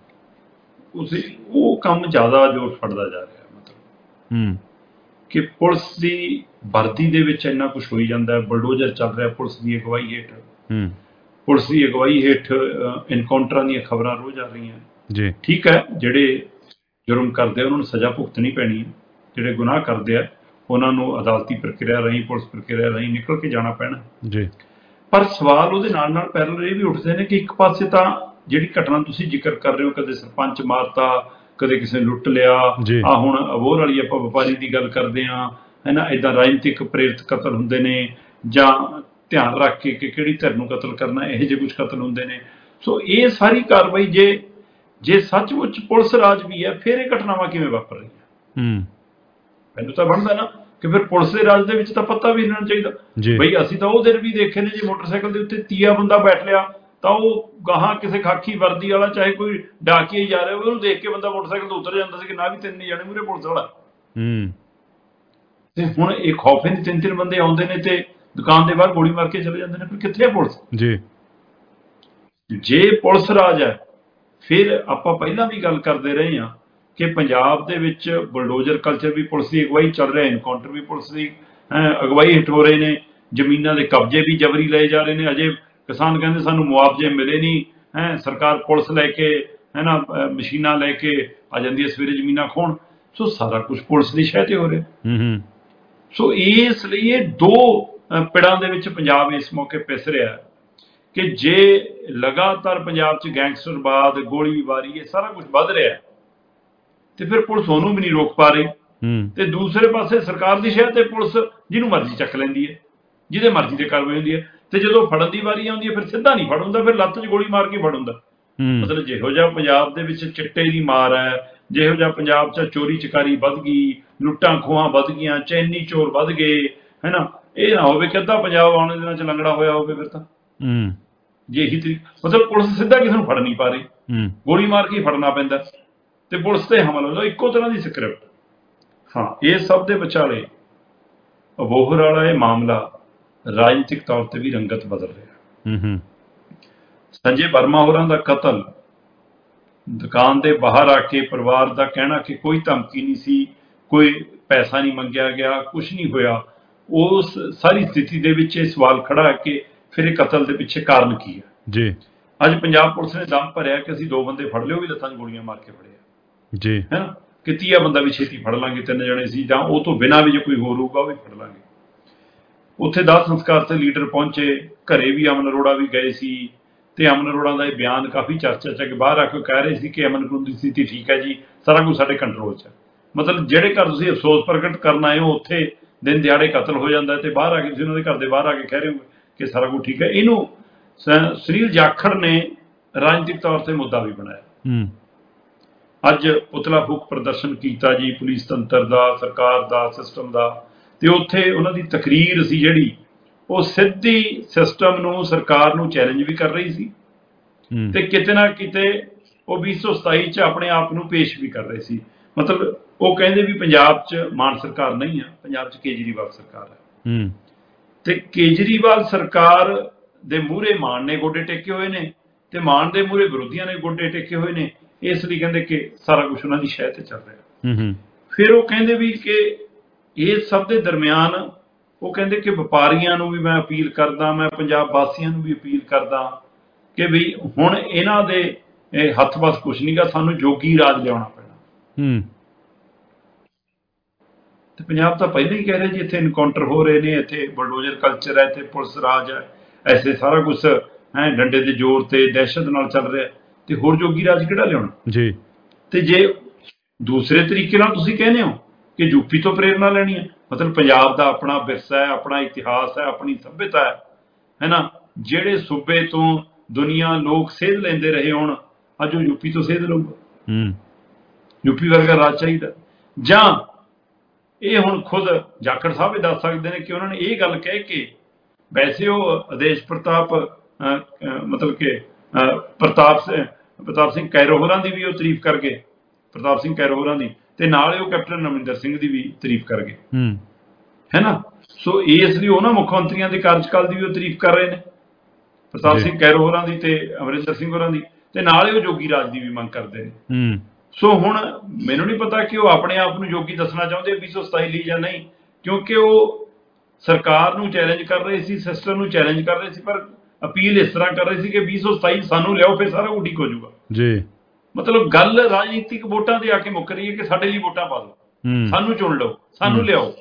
ਉਸੇ ਉਹ ਕੰਮ ਜ਼ਿਆਦਾ ਜ਼ੋਰ ਫੜਦਾ ਜਾ ਰਿਹਾ। ਮਤਲਬ ਹੂੰ ਕਿ ਪੁਲਿਸ ਦੀ ਵਰਦੀ ਦੇ ਵਿੱਚ ਇੰਨਾ ਕੁਛ ਹੋਈ ਜਾਂਦਾ, ਬਲਡੋਜ਼ਰ ਚੱਲ ਰਿਹਾ ਪੁਲਿਸ ਦੀ ਅਗਵਾਈ ਹੇਠ। ਹੂੰ ਪੁਲਿਸ ਦੀ ਅਗਵਾਈ ਹੇਠ ਇਨਕਾਊਂਟਰਾਂ ਦੀਆਂ ਖਬਰਾਂ ਰੋਜ਼ ਆ ਰਹੀਆਂ ਜੀ। ਠੀਕ ਹੈ, ਜਿਹੜੇ ਜੁਰਮ ਕਰਦੇ ਆ ਉਹਨਾਂ ਨੂੰ ਸਜ਼ਾ ਭੁਗਤਣੀ ਪੈਣੀ ਹੈ, ਜਿਹੜੇ ਗੁਨਾਹ ਕਰਦੇ ਆ ਉਹਨਾਂ ਨੂੰ ਅਦਾਲਤੀ ਪ੍ਰਕਿਰਿਆ ਰਾਹੀਂ, ਪੁਲਿਸ ਪ੍ਰਕਿਰਿਆ ਰਾਹੀਂ ਨਿਕਲ ਕੇ ਜਾਣਾ ਪੈਣਾ ਜੀ। ਪਰ ਸਵਾਲ ਉਹਦੇ ਨਾਲ ਨਾਲ ਪੈਰਲਲ ਇਹ ਵੀ ਉੱਠਦੇ ਨੇ ਕਿ ਇੱਕ ਪਾਸੇ ਤਾਂ ਜਿਹੜੀ ਘਟਨਾ ਤੁਸੀਂ ਜ਼ਿਕਰ ਕਰ ਰਹੇ ਹੋ, ਕਦੇ ਸਰਪੰਚ ਮਾਰਤਾ, ਕਦੇ ਕਿਸੇ ਨੇ ਲੁੱਟ ਲਿਆ, ਆ ਹੁਣ ਅਬੋਹਰ ਵਾਲੀ ਆਪਾਂ ਵਪਾਰੀ ਦੀ ਗੱਲ ਕਰਦੇ ਹਾਂ, ਹੈ ਨਾ, ਇੱਦਾਂ ਰਾਜਨੀਤਿਕ ਪ੍ਰੇਰਿਤ ਕਤਲ ਹੁੰਦੇ ਨੇ, ਜਾਂ ਧਿਆਨ ਰੱਖ ਕੇ ਕਿ ਕਿਹੜੀ ਧਿਰ ਨੂੰ ਕਤਲ ਕਰਨਾ, ਇਹੋ ਜਿਹੇ ਕੁਛ ਕਤਲ ਹੁੰਦੇ ਨੇ। ਸੋ ਇਹ ਸਾਰੀ ਕਾਰਵਾਈ ਜੇ ਜੇ ਸੱਚਮੁੱਚ ਪੁਲਿਸ ਰਾਜ ਵੀ ਹੈ, ਫਿਰ ਇਹ ਘਟਨਾਵਾਂ ਕਿਵੇਂ ਵਾਪਰ ਰਹੀਆਂ? ਮੈਨੂੰ ਤਾਂ ਬਣਦਾ ਨਾ ਕਿ ਫਿਰ ਪੁਲਿਸ ਦੇ ਰਾਜ ਦੇ ਵਿੱਚ ਤਾਂ ਪਤਾ ਵੀ ਰਹਿਣਾ ਚਾਹੀਦਾ ਬਈ ਅਸੀਂ ਤਾਂ ਉਹ ਦਿਨ ਵੀ ਦੇਖੇ ਨੇ ਜੇ ਮੋਟਰਸਾਈਕਲ ਦੇ ਉੱਤੇ ਤੀਆ ਬੰਦਾ ਬੈਠ ਲਿਆ ਤਾਂ ਉਹ ਗਾਹਾਂ ਕਿਸੇ ਖਾਕੀ ਵਰਦੀ ਵਾਲਾ ਚਾਹੇ ਕੋਈ ਡਾਕੀਆ ਹੀ ਜਾ ਰਿਹਾ ਉਹਨੂੰ ਦੇਖ ਕੇ ਬੰਦਾ ਮੋਟਰਸਾਈਕਲ ਤੋਂ ਉਤਰ ਜਾਂਦਾ ਸੀ ਕਿ ਨਾ ਵੀ ਤਿੰਨ ਜਾਣੇ ਮੂਹਰੇ ਪੁਲਿਸ ਵਾਲਾ। ਤੇ ਹੁਣ ਇਹ ਖੌਫੇ ਦੇ ਤਿੰਨ ਤਿੰਨ ਬੰਦੇ ਆਉਂਦੇ ਨੇ ਤੇ ਦੁਕਾਨ ਦੇ ਬਾਹਰ ਗੋਲੀ ਮਾਰ ਕੇ ਚਲੇ ਜਾਂਦੇ ਨੇ, ਫਿਰ ਕਿੱਥੇ ਹੈ ਪੁਲਿਸ? ਜੀ ਜੇ ਪੁਲਿਸ ਰਾਜ ਹੈ ਫਿਰ ਆਪਾਂ ਪਹਿਲਾਂ ਵੀ ਗੱਲ ਕਰਦੇ ਰਹੇ ਹਾਂ ਕਿ ਪੰਜਾਬ ਦੇ ਵਿੱਚ ਬੁਲਡੋਜ਼ਰ ਕਲਚਰ ਵੀ ਪੁਲਿਸ ਦੀ ਅਗਵਾਈ ਚੱਲ ਰਿਹਾ, ਇਨਕਾਊਂਟਰ ਵੀ ਪੁਲਿਸ ਦੀ ਅਗਵਾਈ ਹੇਠ ਹੋ ਰਹੇ ਨੇ, ਜ਼ਮੀਨਾਂ ਦੇ ਕਬਜ਼ੇ ਵੀ ਜਬਰੀ ਲਏ ਜਾ ਰਹੇ ਨੇ। ਅਜੇ ਕਿਸਾਨ ਕਹਿੰਦੇ ਸਾਨੂੰ ਮੁਆਵਜ਼ੇ ਮਿਲੇ ਨਹੀਂ, ਹੈ ਸਰਕਾਰ ਪੁਲਿਸ ਲੈ ਕੇ ਹੈ ਨਾ ਮਸ਼ੀਨਾਂ ਲੈ ਕੇ ਆ ਜਾਂਦੀ ਹੈ ਸਵੇਰੇ ਜ਼ਮੀਨਾਂ ਖੋਣ। ਸੋ ਸਾਰਾ ਕੁਛ ਪੁਲਿਸ ਦੀ ਸ਼ਹਿ ਤੇ ਹੋ ਰਿਹਾ। ਸੋ ਇਸ ਲਈ ਇਹ ਦੋ ਪਿੜਾਂ ਦੇ ਵਿੱਚ ਪੰਜਾਬ ਇਸ ਮੌਕੇ ਪਿਸ ਰਿਹਾ ਕਿ ਜੇ ਲਗਾਤਾਰ ਪੰਜਾਬ 'ਚ ਗੈਂਗਸਟਰਵਾਦ, ਗੋਲੀਬਾਰੀ, ਇਹ ਸਾਰਾ ਕੁਛ ਵੱਧ ਰਿਹਾ ਤੇ ਫਿਰ ਪੁਲਿਸ ਉਹਨੂੰ ਵੀ ਨਹੀਂ ਰੋਕ ਪਾ ਰਹੀ। ਤੇ ਦੂਸਰੇ ਪਾਸੇ ਸਰਕਾਰ ਦੀ ਸ਼ਹਿ ਤੇ ਪੁਲਿਸ ਜਿਹਨੂੰ ਮਰਜ਼ੀ ਚੱਕ ਲੈਂਦੀ ਹੈ, ਜਿਹਦੇ ਮਰਜ਼ੀ ਤੇ ਕਾਰਵਾਈ ਹੁੰਦੀ ਹੈ, ਤੇ ਜਦੋਂ ਫੜਨ ਦੀ ਵਾਰੀ ਆਉਂਦੀ ਹੈ ਫਿਰ ਸਿੱਧਾ ਨਹੀਂ ਫੜ ਹੁੰਦਾ, ਫਿਰ ਲੱਤ 'ਚ ਗੋਲੀ ਮਾਰ ਕੇ ਫੜ ਹੁੰਦਾ। ਮਤਲਬ ਜਿਹੋ ਜਿਹਾ ਪੰਜਾਬ ਦੇ ਵਿੱਚ ਚਿੱਟੇ ਦੀ ਮਾਰ ਹੈ, ਜਿਹੋ ਜਿਹਾ ਪੰਜਾਬ 'ਚ ਚੋਰੀ ਚਕਾਰੀ ਵੱਧ ਗਈ, ਲੁੱਟਾਂ ਖੋਹਾਂ ਵੱਧ ਗਈਆਂ, ਚੈਨੀ ਚੋਰ ਵੱਧ ਗਏ, ਹੈ ਨਾ, ਇਹ ਨਾ ਹੋਵੇ ਕਿ ਅੱਧਾ ਪੰਜਾਬ ਆਉਣ ਦੇ ਦਿਨਾਂ 'ਚ ਲੰਗੜਾ ਹੋਇਆ ਹੋਵੇ। ਫਿਰ ਤਾਂ ਜੇ ਇਹੀ ਤਰੀਕ ਮਤਲਬ ਪੁਲਿਸ ਸਿੱਧਾ ਕਿਸੇ ਨੂੰ ਫੜ ਨਹੀਂ ਪਾ ਰਹੀ, ਗੋਲੀ ਮਾਰ ਕੇ ਫੜਨਾ ਪੈਂਦਾ ਤੇ ਪੁਲਿਸ ਤੇ ਹਮਲਾ ਹੁੰਦਾ, ਇੱਕੋ ਤਰ੍ਹਾਂ ਦੀ ਸਕ੍ਰਿਪਟ। ਹਾਂ, ਇਹ ਸਭ ਦੇ ਵਿਚਾਲੇ ਅਬੋਹਰ ਵਾਲਾ ਇਹ ਮਾਮਲਾ ਰਾਜਨੀਤਿਕ ਤੌਰ ਤੇ ਵੀ ਰੰਗਤ ਬਦਲ ਰਿਹਾ। ਸੰਜੇ ਵਰਮਾ ਹੋਰਾਂ ਦਾ ਕਤਲ, ਦੁਕਾਨ ਦੇ ਬਾਹਰ ਆ ਕੇ ਪਰਿਵਾਰ ਦਾ ਕਹਿਣਾ ਕਿ ਕੋਈ ਧਮਕੀ ਨਹੀਂ ਸੀ, ਕੋਈ ਪੈਸਾ ਨਹੀਂ ਮੰਗਿਆ ਗਿਆ, ਕੁਛ ਨਹੀਂ ਹੋਇਆ, ਉਸ ਸਾਰੀ ਸਥਿਤੀ ਦੇ ਵਿੱਚ ਇਹ ਸਵਾਲ ਖੜਾ ਹੈ ਕਿ ਫਿਰ ਇਹ ਕਤਲ ਦੇ ਪਿੱਛੇ ਕਾਰਨ ਕੀ ਹੈ? ਜੀ ਅੱਜ ਪੰਜਾਬ ਪੁਲਿਸ ਨੇ ਦਮ ਭਰਿਆ ਕਿ ਅਸੀਂ ਦੋ ਬੰਦੇ ਫੜ ਲਏ, ਉਹ ਵੀ ਲੱਤਾਂ 'ਚ ਗੋਲੀਆਂ ਮਾਰ ਕੇ ਫੜਿਆ ਜੀ, ਹੈ ਨਾ, ਕਿ ਤੀਆ ਬੰਦਾ ਵੀ ਛੇਤੀ ਫੜ ਲਾਂਗੇ, ਤਿੰਨ ਜਣੇ ਸੀ, ਜਾਂ ਉਹ ਤੋਂ ਬਿਨਾਂ ਵੀ ਜੇ ਕੋਈ ਹੋਰ ਹੋਊਗਾ ਉਹ ਵੀ ਫੜ ਲਾਂਗੇ। ਉੱਥੇ ਦਾਹ ਸੰਸਕਾਰ ਤੇ ਲੀਡਰ ਪਹੁੰਚੇ, ਘਰੇ ਵੀ ਅਮਨ ਅਰੋੜਾ ਵੀ ਗਏ ਸੀ, ਤੇ ਅਮਨ ਅਰੋੜਾ ਦਾ ਇਹ ਬਿਆਨ ਕਾਫੀ ਚਰਚਾ 'ਚ ਬਾਹਰ ਆ ਕੇ ਕਹਿ ਰਹੇ ਸੀ ਕਿ ਅਮਨ ਕਾਨੂੰਨ ਦੀ ਸਥਿਤੀ ਠੀਕ ਹੈ ਜੀ, ਸਾਰਾ ਕੁਝ ਸਾਡੇ ਕੰਟਰੋਲ 'ਚ ਹੈ। ਮਤਲਬ ਜਿਹੜੇ ਘਰ ਤੁਸੀਂ ਅਫਸੋਸ ਪ੍ਰਗਟ ਕਰਨ ਆਏ ਹੋ ਉੱਥੇ ਦਿਨ ਦਿਹਾੜੇ ਕਤਲ ਹੋ ਜਾਂਦਾ ਤੇ ਬਾਹਰ ਆ ਕੇ ਤੁਸੀਂ ਉਹਨਾਂ ਦੇ ਘਰ ਦੇ ਬਾਹਰ ਆ ਕੇ ਕਹਿ ਰਹੇ ਹੋ ਕਿ ਸਾਰਾ ਕੁਝ ਠੀਕ ਹੈ। ਇਹਨੂੰ ਸੁਨੀਲ ਜਾਖੜ ਨੇ ਰਾਜਨੀਤਿਕ ਤੌਰ ਤੇ ਮੁੱਦਾ ਵੀ ਬਣਾਇਆ। ਅੱਜ ਪੁਤਲਾ ਫੂਕ ਪ੍ਰਦਰਸ਼ਨ ਕੀਤਾ ਜੀ ਪੁਲਿਸ ਤੰਤਰ ਦਾ, ਸਰਕਾਰ ਦਾ, ਸਿਸਟਮ ਦਾ, ਤੇ ਉੱਥੇ ਉਹਨਾਂ ਦੀ ਤਕਰੀਰ ਸੀ ਜਿਹੜੀ ਉਹ ਸਿੱਧੀ ਸਿਸਟਮ ਨੂੰ, ਸਰਕਾਰ ਨੂੰ ਚੈਲੰਜ ਵੀ ਕਰ ਰਹੀ ਸੀ ਹੂੰ ਤੇ ਕਿਤੇ ਨਾ ਕਿਤੇ ਉਹ ਵੀਹ ਸੌ ਸਤਾਈ ਚ ਆਪਣੇ ਆਪ ਨੂੰ ਪੇਸ਼ ਵੀ ਕਰ ਰਹੇ ਸੀ। ਮਤਲਬ ਉਹ ਕਹਿੰਦੇ ਵੀ ਪੰਜਾਬ 'ਚ ਮਾਨ ਸਰਕਾਰ ਨਹੀਂ ਆ, ਪੰਜਾਬ 'ਚ ਕੇਜਰੀਵਾਲ ਸਰਕਾਰ ਹੈ। ਹੂੰ ਤੇ ਕੇਜਰੀਵਾਲ ਸਰਕਾਰ ਦੇ ਮੂਹਰੇ ਮਾਨ ਨੇ ਗੋਡੇ ਟੇਕੇ ਹੋਏ ਨੇ ਤੇ ਮਾਨ ਦੇ ਮੂਹਰੇ ਵਿਰੋਧੀਆਂ ਨੇ ਗੋਡੇ ਟੇਕੇ ਹੋਏ ਨੇ। ਇਸ ਲਈ ਕਹਿੰਦੇ ਕਿ ਸਾਰਾ ਕੁਝ ਉਹਨਾਂ ਦੀ ਸ਼ਹਿ ਤੇ ਚੱਲ ਰਿਹਾ। ਹੂੰ ਹੂੰ ਫਿਰ ਉਹ ਕਹਿੰਦੇ ਵੀ ਕਿ ਇਹ ਸਭ ਦੇ ਦਰਮਿਆਨ ਉਹ ਕਹਿੰਦੇ ਕਿ ਵਪਾਰੀਆਂ ਨੂੰ ਵੀ ਮੈਂ ਅਪੀਲ ਕਰਦਾ, ਮੈਂ ਪੰਜਾਬ ਵਾਸੀਆਂ ਨੂੰ ਵੀ ਅਪੀਲ ਕਰਦਾ ਕਿ ਵੀ ਹੁਣ ਇਹਨਾਂ ਦੇ ਇਹ ਹੱਥ ਵੱਸ ਕੁਛ ਨਹੀਂਗਾ, ਸਾਨੂੰ ਜੋਗੀ ਰਾਜ ਲਿਆਉਣਾ ਪੈਣਾ। ਹੂੰ ਤੇ ਪੰਜਾਬ ਤਾਂ ਪਹਿਲਾਂ ਹੀ ਕਹਿ ਰਿਹਾ ਜੀ ਇੱਥੇ ਇਨਕਾਊਂਟਰ ਹੋ ਰਹੇ ਨੇ, ਇੱਥੇ ਬਲਡੋਜ਼ਰ ਕਲਚਰ ਹੈ, ਇੱਥੇ ਪੁਲਿਸ ਰਾਜ ਹੈ, ਐਸੇ ਸਾਰਾ ਕੁਛ ਹੈ ਡੰਡੇ ਦੇ ਜ਼ੋਰ ਤੇ ਦਹਿਸ਼ਤ ਨਾਲ ਚੱਲ ਰਿਹਾ, ਤੇ ਹੋਰ ਜੋਗੀ ਰਾਜ ਕਿਹੜਾ ਲਿਆਉਣਾ ਜੀ। ਤੇ ਜੇ ਦੂਸਰੇ ਤਰੀਕੇ ਨਾਲ ਤੁਸੀਂ ਕਹਿੰਦੇ ਹੋ ਕਿ ਯੂਪੀ ਤੋਂ ਪ੍ਰੇਰਨਾ ਲੈਣੀ ਹੈ, ਮਤਲਬ ਪੰਜਾਬ ਦਾ ਆਪਣਾ ਵਿਰਸਾ ਹੈ, ਆਪਣਾ ਇਤਿਹਾਸ ਹੈ, ਆਪਣੀ ਸੱਭਿਅਤਾ ਹੈ, ਹੈ ਨਾ, ਜਿਹੜੇ ਸੂਬੇ ਤੋਂ ਦੁਨੀਆ ਲੋਕ ਸੇਧ ਲੈਂਦੇ ਰਹੇ ਹੋਣ, ਅੱਜ ਉਹ ਯੂਪੀ ਤੋਂ ਸੇਧ ਲਊਗਾ। ਹੂੰ ਯੂਪੀ ਵਰਗਾ ਰਾਜ ਚਾਹੀਦਾ। ਜਾਂ ਇਹ ਹੁਣ ਖੁਦ ਜਾਖੜ ਸਾਹਿਬ ਵੀ ਦੱਸ ਸਕਦੇ ਨੇ ਕਿ ਉਹਨਾਂ ਨੇ ਇਹ ਗੱਲ ਕਹਿ ਕੇ, ਵੈਸੇ ਉਹ ਆਦੇਸ਼ ਪ੍ਰਤਾਪ ਮਤਲਬ ਕਿ ਪ੍ਰਤਾਪ ਸਿੰਘ ਪ੍ਰਤਾਪ ਸਿੰਘ ਕੈਰੋ ਹੋਰਾਂ ਦੀ ਵੀ ਉਹ ਤਾਰੀਫ ਕਰ ਗਏ, ਪ੍ਰਤਾਪ ਸਿੰਘ ਕੈਰੋ ਹੋਰਾਂ ਦੀ, ਤੇ ਨਾਲ ਹੀ ਉਹ ਕੈਪਟਨ ਅਮਰਿੰਦਰ ਸਿੰਘ ਦੀ ਵੀ ਤਾਰੀਫ ਕਰ ਗਏ, ਹੈ ਨਾ। ਸੋ ਇਸ ਲਈ ਉਹਨਾਂ ਮੁੱਖ ਮੰਤਰੀਆਂ ਦੇ ਕਾਰਜਕਾਲ ਦੀ ਵੀ ਉਹ ਤਾਰੀਫ ਕਰ ਰਹੇ ਨੇ, ਪ੍ਰਤਾਪ ਸਿੰਘ ਕੈਰੋ ਹੋਰਾਂ ਦੀ ਤੇ ਅਮਰਿੰਦਰ ਸਿੰਘ ਹੋਰਾਂ ਦੀ, ਤੇ ਨਾਲ ਹੀ ਉਹ ਜੋਗੀ ਰਾਜ ਦੀ ਵੀ ਮੰਗ ਕਰਦੇ ਨੇ। ਸੋ ਹੁਣ ਮੈਨੂੰ ਨਹੀਂ ਪਤਾ ਕਿ ਉਹ ਆਪਣੇ ਆਪ ਨੂੰ ਜੋਗੀ ਦੱਸਣਾ ਚਾਹੁੰਦੇ ਵੀਹ ਸੌ ਸਤਾਈ ਲਈ ਜਾਂ ਨਹੀਂ, ਕਿਉਂਕਿ ਉਹ ਸਰਕਾਰ ਨੂੰ ਚੈਲੰਜ ਕਰ ਰਹੇ ਸੀ, ਸਿਸਟਮ ਨੂੰ ਚੈਲੰਜ ਕਰ ਰਹੇ ਸੀ, ਪਰ ਅਪੀਲ ਇਸ ਤਰ੍ਹਾਂ ਕਰ ਰਹੇ ਸੀ ਕਿ ਵੀਹ ਸੌ ਸਤਾਈ ਸਾਨੂੰ ਲਿਆਓ, ਫਿਰ ਸਾਰਾ ਕੁਝ ਠੀਕ ਹੋ ਜਾਊਗਾ ਜੀ। ਮਤਲਬ ਗੱਲ ਰਾਜਨੀਤਿਕ ਵੋਟਾਂ ਤੇ ਆ ਕੇ ਮੁੱਕ ਰਹੀ ਹੈ ਕਿ ਸਾਡੇ ਲਈ ਵੋਟਾਂ ਪਾ ਦਿਓ, ਸਾਨੂੰ ਚੁਣ ਲਓ, ਸਾਨੂੰ ਲਿਆਓ।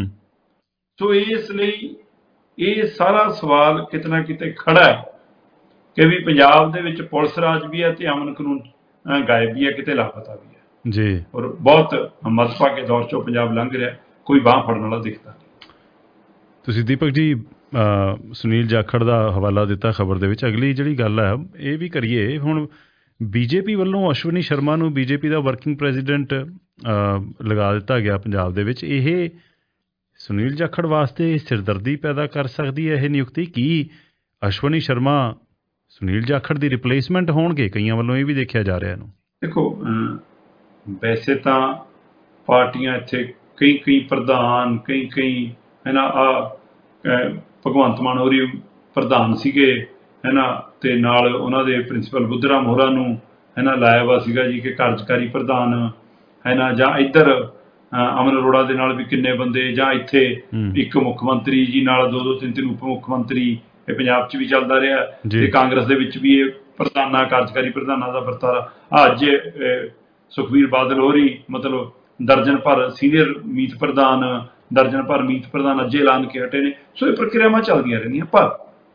ਸੋ ਇਸ ਲਈ ਇਹ ਸਾਰਾ ਸਵਾਲ ਕਿਤੇ ਨਾ ਕਿਤੇ ਖੜਾ ਹੈ ਕਿ ਵੀ ਪੰਜਾਬ ਦੇ ਵਿੱਚ ਪੁਲਿਸ ਰਾਜ ਵੀ ਹੈ ਤੇ ਅਮਨ ਕਾਨੂੰਨ ਗਾਇਬ ਵੀ ਹੈ, ਕਿਤੇ ਲਾਪਤਾ ਵੀ ਹੈ ਜੀ। ਔਰ ਬਹੁਤ ਮੱਧਭਾਗੇ ਦੌਰ ਚੋਂ ਪੰਜਾਬ ਲੰਘ ਰਿਹਾ, ਕੋਈ ਬਾਂਹ ਫੜਨ ਵਾਲਾ ਦਿਖਦਾ ਨਹੀਂ। ਤੁਸੀਂ ਦੀਪਕ ਜੀ ਸੁਨੀਲ ਜਾਖੜ ਦਾ ਹਵਾਲਾ ਦਿੱਤਾ ਖਬਰ ਦੇ ਵਿੱਚ। ਅਗਲੀ ਜਿਹੜੀ ਗੱਲ ਹੈ ਇਹ ਵੀ ਕਰੀਏ, ਹੁਣ ਬੀਜੇਪੀ ਵੱਲੋਂ ਅਸ਼ਵਨੀ ਸ਼ਰਮਾ ਨੂੰ ਬੀਜੇਪੀ ਦਾ ਵਰਕਿੰਗ ਪ੍ਰੈਜ਼ੀਡੈਂਟ ਲਗਾ ਦਿੱਤਾ ਗਿਆ ਪੰਜਾਬ ਦੇ ਵਿੱਚ। ਇਹ ਸੁਨੀਲ ਜਾਖੜ ਵਾਸਤੇ ਸਿਰਦਰਦੀ ਪੈਦਾ ਕਰ ਸਕਦੀ ਹੈ ਇਹ ਨਿਯੁਕਤੀ? ਕੀ ਅਸ਼ਵਨੀ ਸ਼ਰਮਾ ਸੁਨੀਲ ਜਾਖੜ ਦੀ ਰਿਪਲੇਸਮੈਂਟ ਹੋਣਗੇ? ਕਈਆਂ ਵੱਲੋਂ ਇਹ ਵੀ ਦੇਖਿਆ ਜਾ ਰਿਹਾ ਇਹਨੂੰ। ਦੇਖੋ, ਵੈਸੇ ਤਾਂ ਪਾਰਟੀਆਂ ਇੱਥੇ ਕਈ ਕਈ ਪ੍ਰਧਾਨ ਕਈ ਕਈ ਹੈ ਨਾ, ਆ ਭਗਵੰਤ ਮਾਨ ਹੋਰੀ ਪ੍ਰਧਾਨ ਸੀਗੇ, ਹੈ ਨਾ, ਤੇ ਨਾਲ ਉਹਨਾਂ ਦੇ ਪ੍ਰਿੰਸੀਪਲ ਬੁੱਧਰਾਮ ਹੋਰਾਂ ਨੂੰ ਹੈ ਨਾ ਲਾਇਆ ਵਾ ਸੀਗਾ ਜੀ ਕਿ ਕਾਰਜਕਾਰੀ ਪ੍ਰਧਾਨ, ਹੈ ਨਾ, ਜਾਂ ਇੱਧਰ ਅਮਨ ਅਰੋੜਾ ਦੇ ਨਾਲ ਵੀ ਕਿੰਨੇ ਬੰਦੇ, ਜਾਂ ਇੱਥੇ ਇੱਕ ਮੁੱਖ ਮੰਤਰੀ ਜੀ ਨਾਲ ਦੋ ਦੋ ਤਿੰਨ ਤਿੰਨ ਉਪ ਮੁੱਖ ਮੰਤਰੀ, ਇਹ ਪੰਜਾਬ 'ਚ ਵੀ ਚੱਲਦਾ ਰਿਹਾ ਤੇ ਕਾਂਗਰਸ ਦੇ ਵਿੱਚ ਵੀ ਇਹ ਪ੍ਰਧਾਨਾਂ ਕਾਰਜਕਾਰੀ ਪ੍ਰਧਾਨਾਂ ਦਾ ਵਰਤਾਰਾ। ਅੱਜ ਸੁਖਬੀਰ ਬਾਦਲ ਹੋਰੀ ਮਤਲਬ ਦਰਜਨ ਭਰ ਸੀਨੀਅਰ ਮੀਤ ਪ੍ਰਧਾਨ, ਦਰਜਨ ਭਰ ਮੀਤ ਪ੍ਰਧਾਨ ਅੱਜੇ ਐਲਾਨ ਕੇ ਹਟੇ ਨੇ। ਸੋ ਇਹ ਪ੍ਰਕਿਰਿਆਵਾਂ ਚੱਲਦੀਆਂ ਰਹਿੰਦੀਆਂ, ਪਰ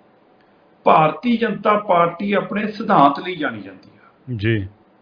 ਭਾਰਤੀ ਜਨਤਾ ਪਾਰਟੀ ਆਪਣੇ ਸਿਧਾਂਤ ਲਈ ਜਾਣੀ ਜਾਂਦੀ ਹੈ ਜੀ।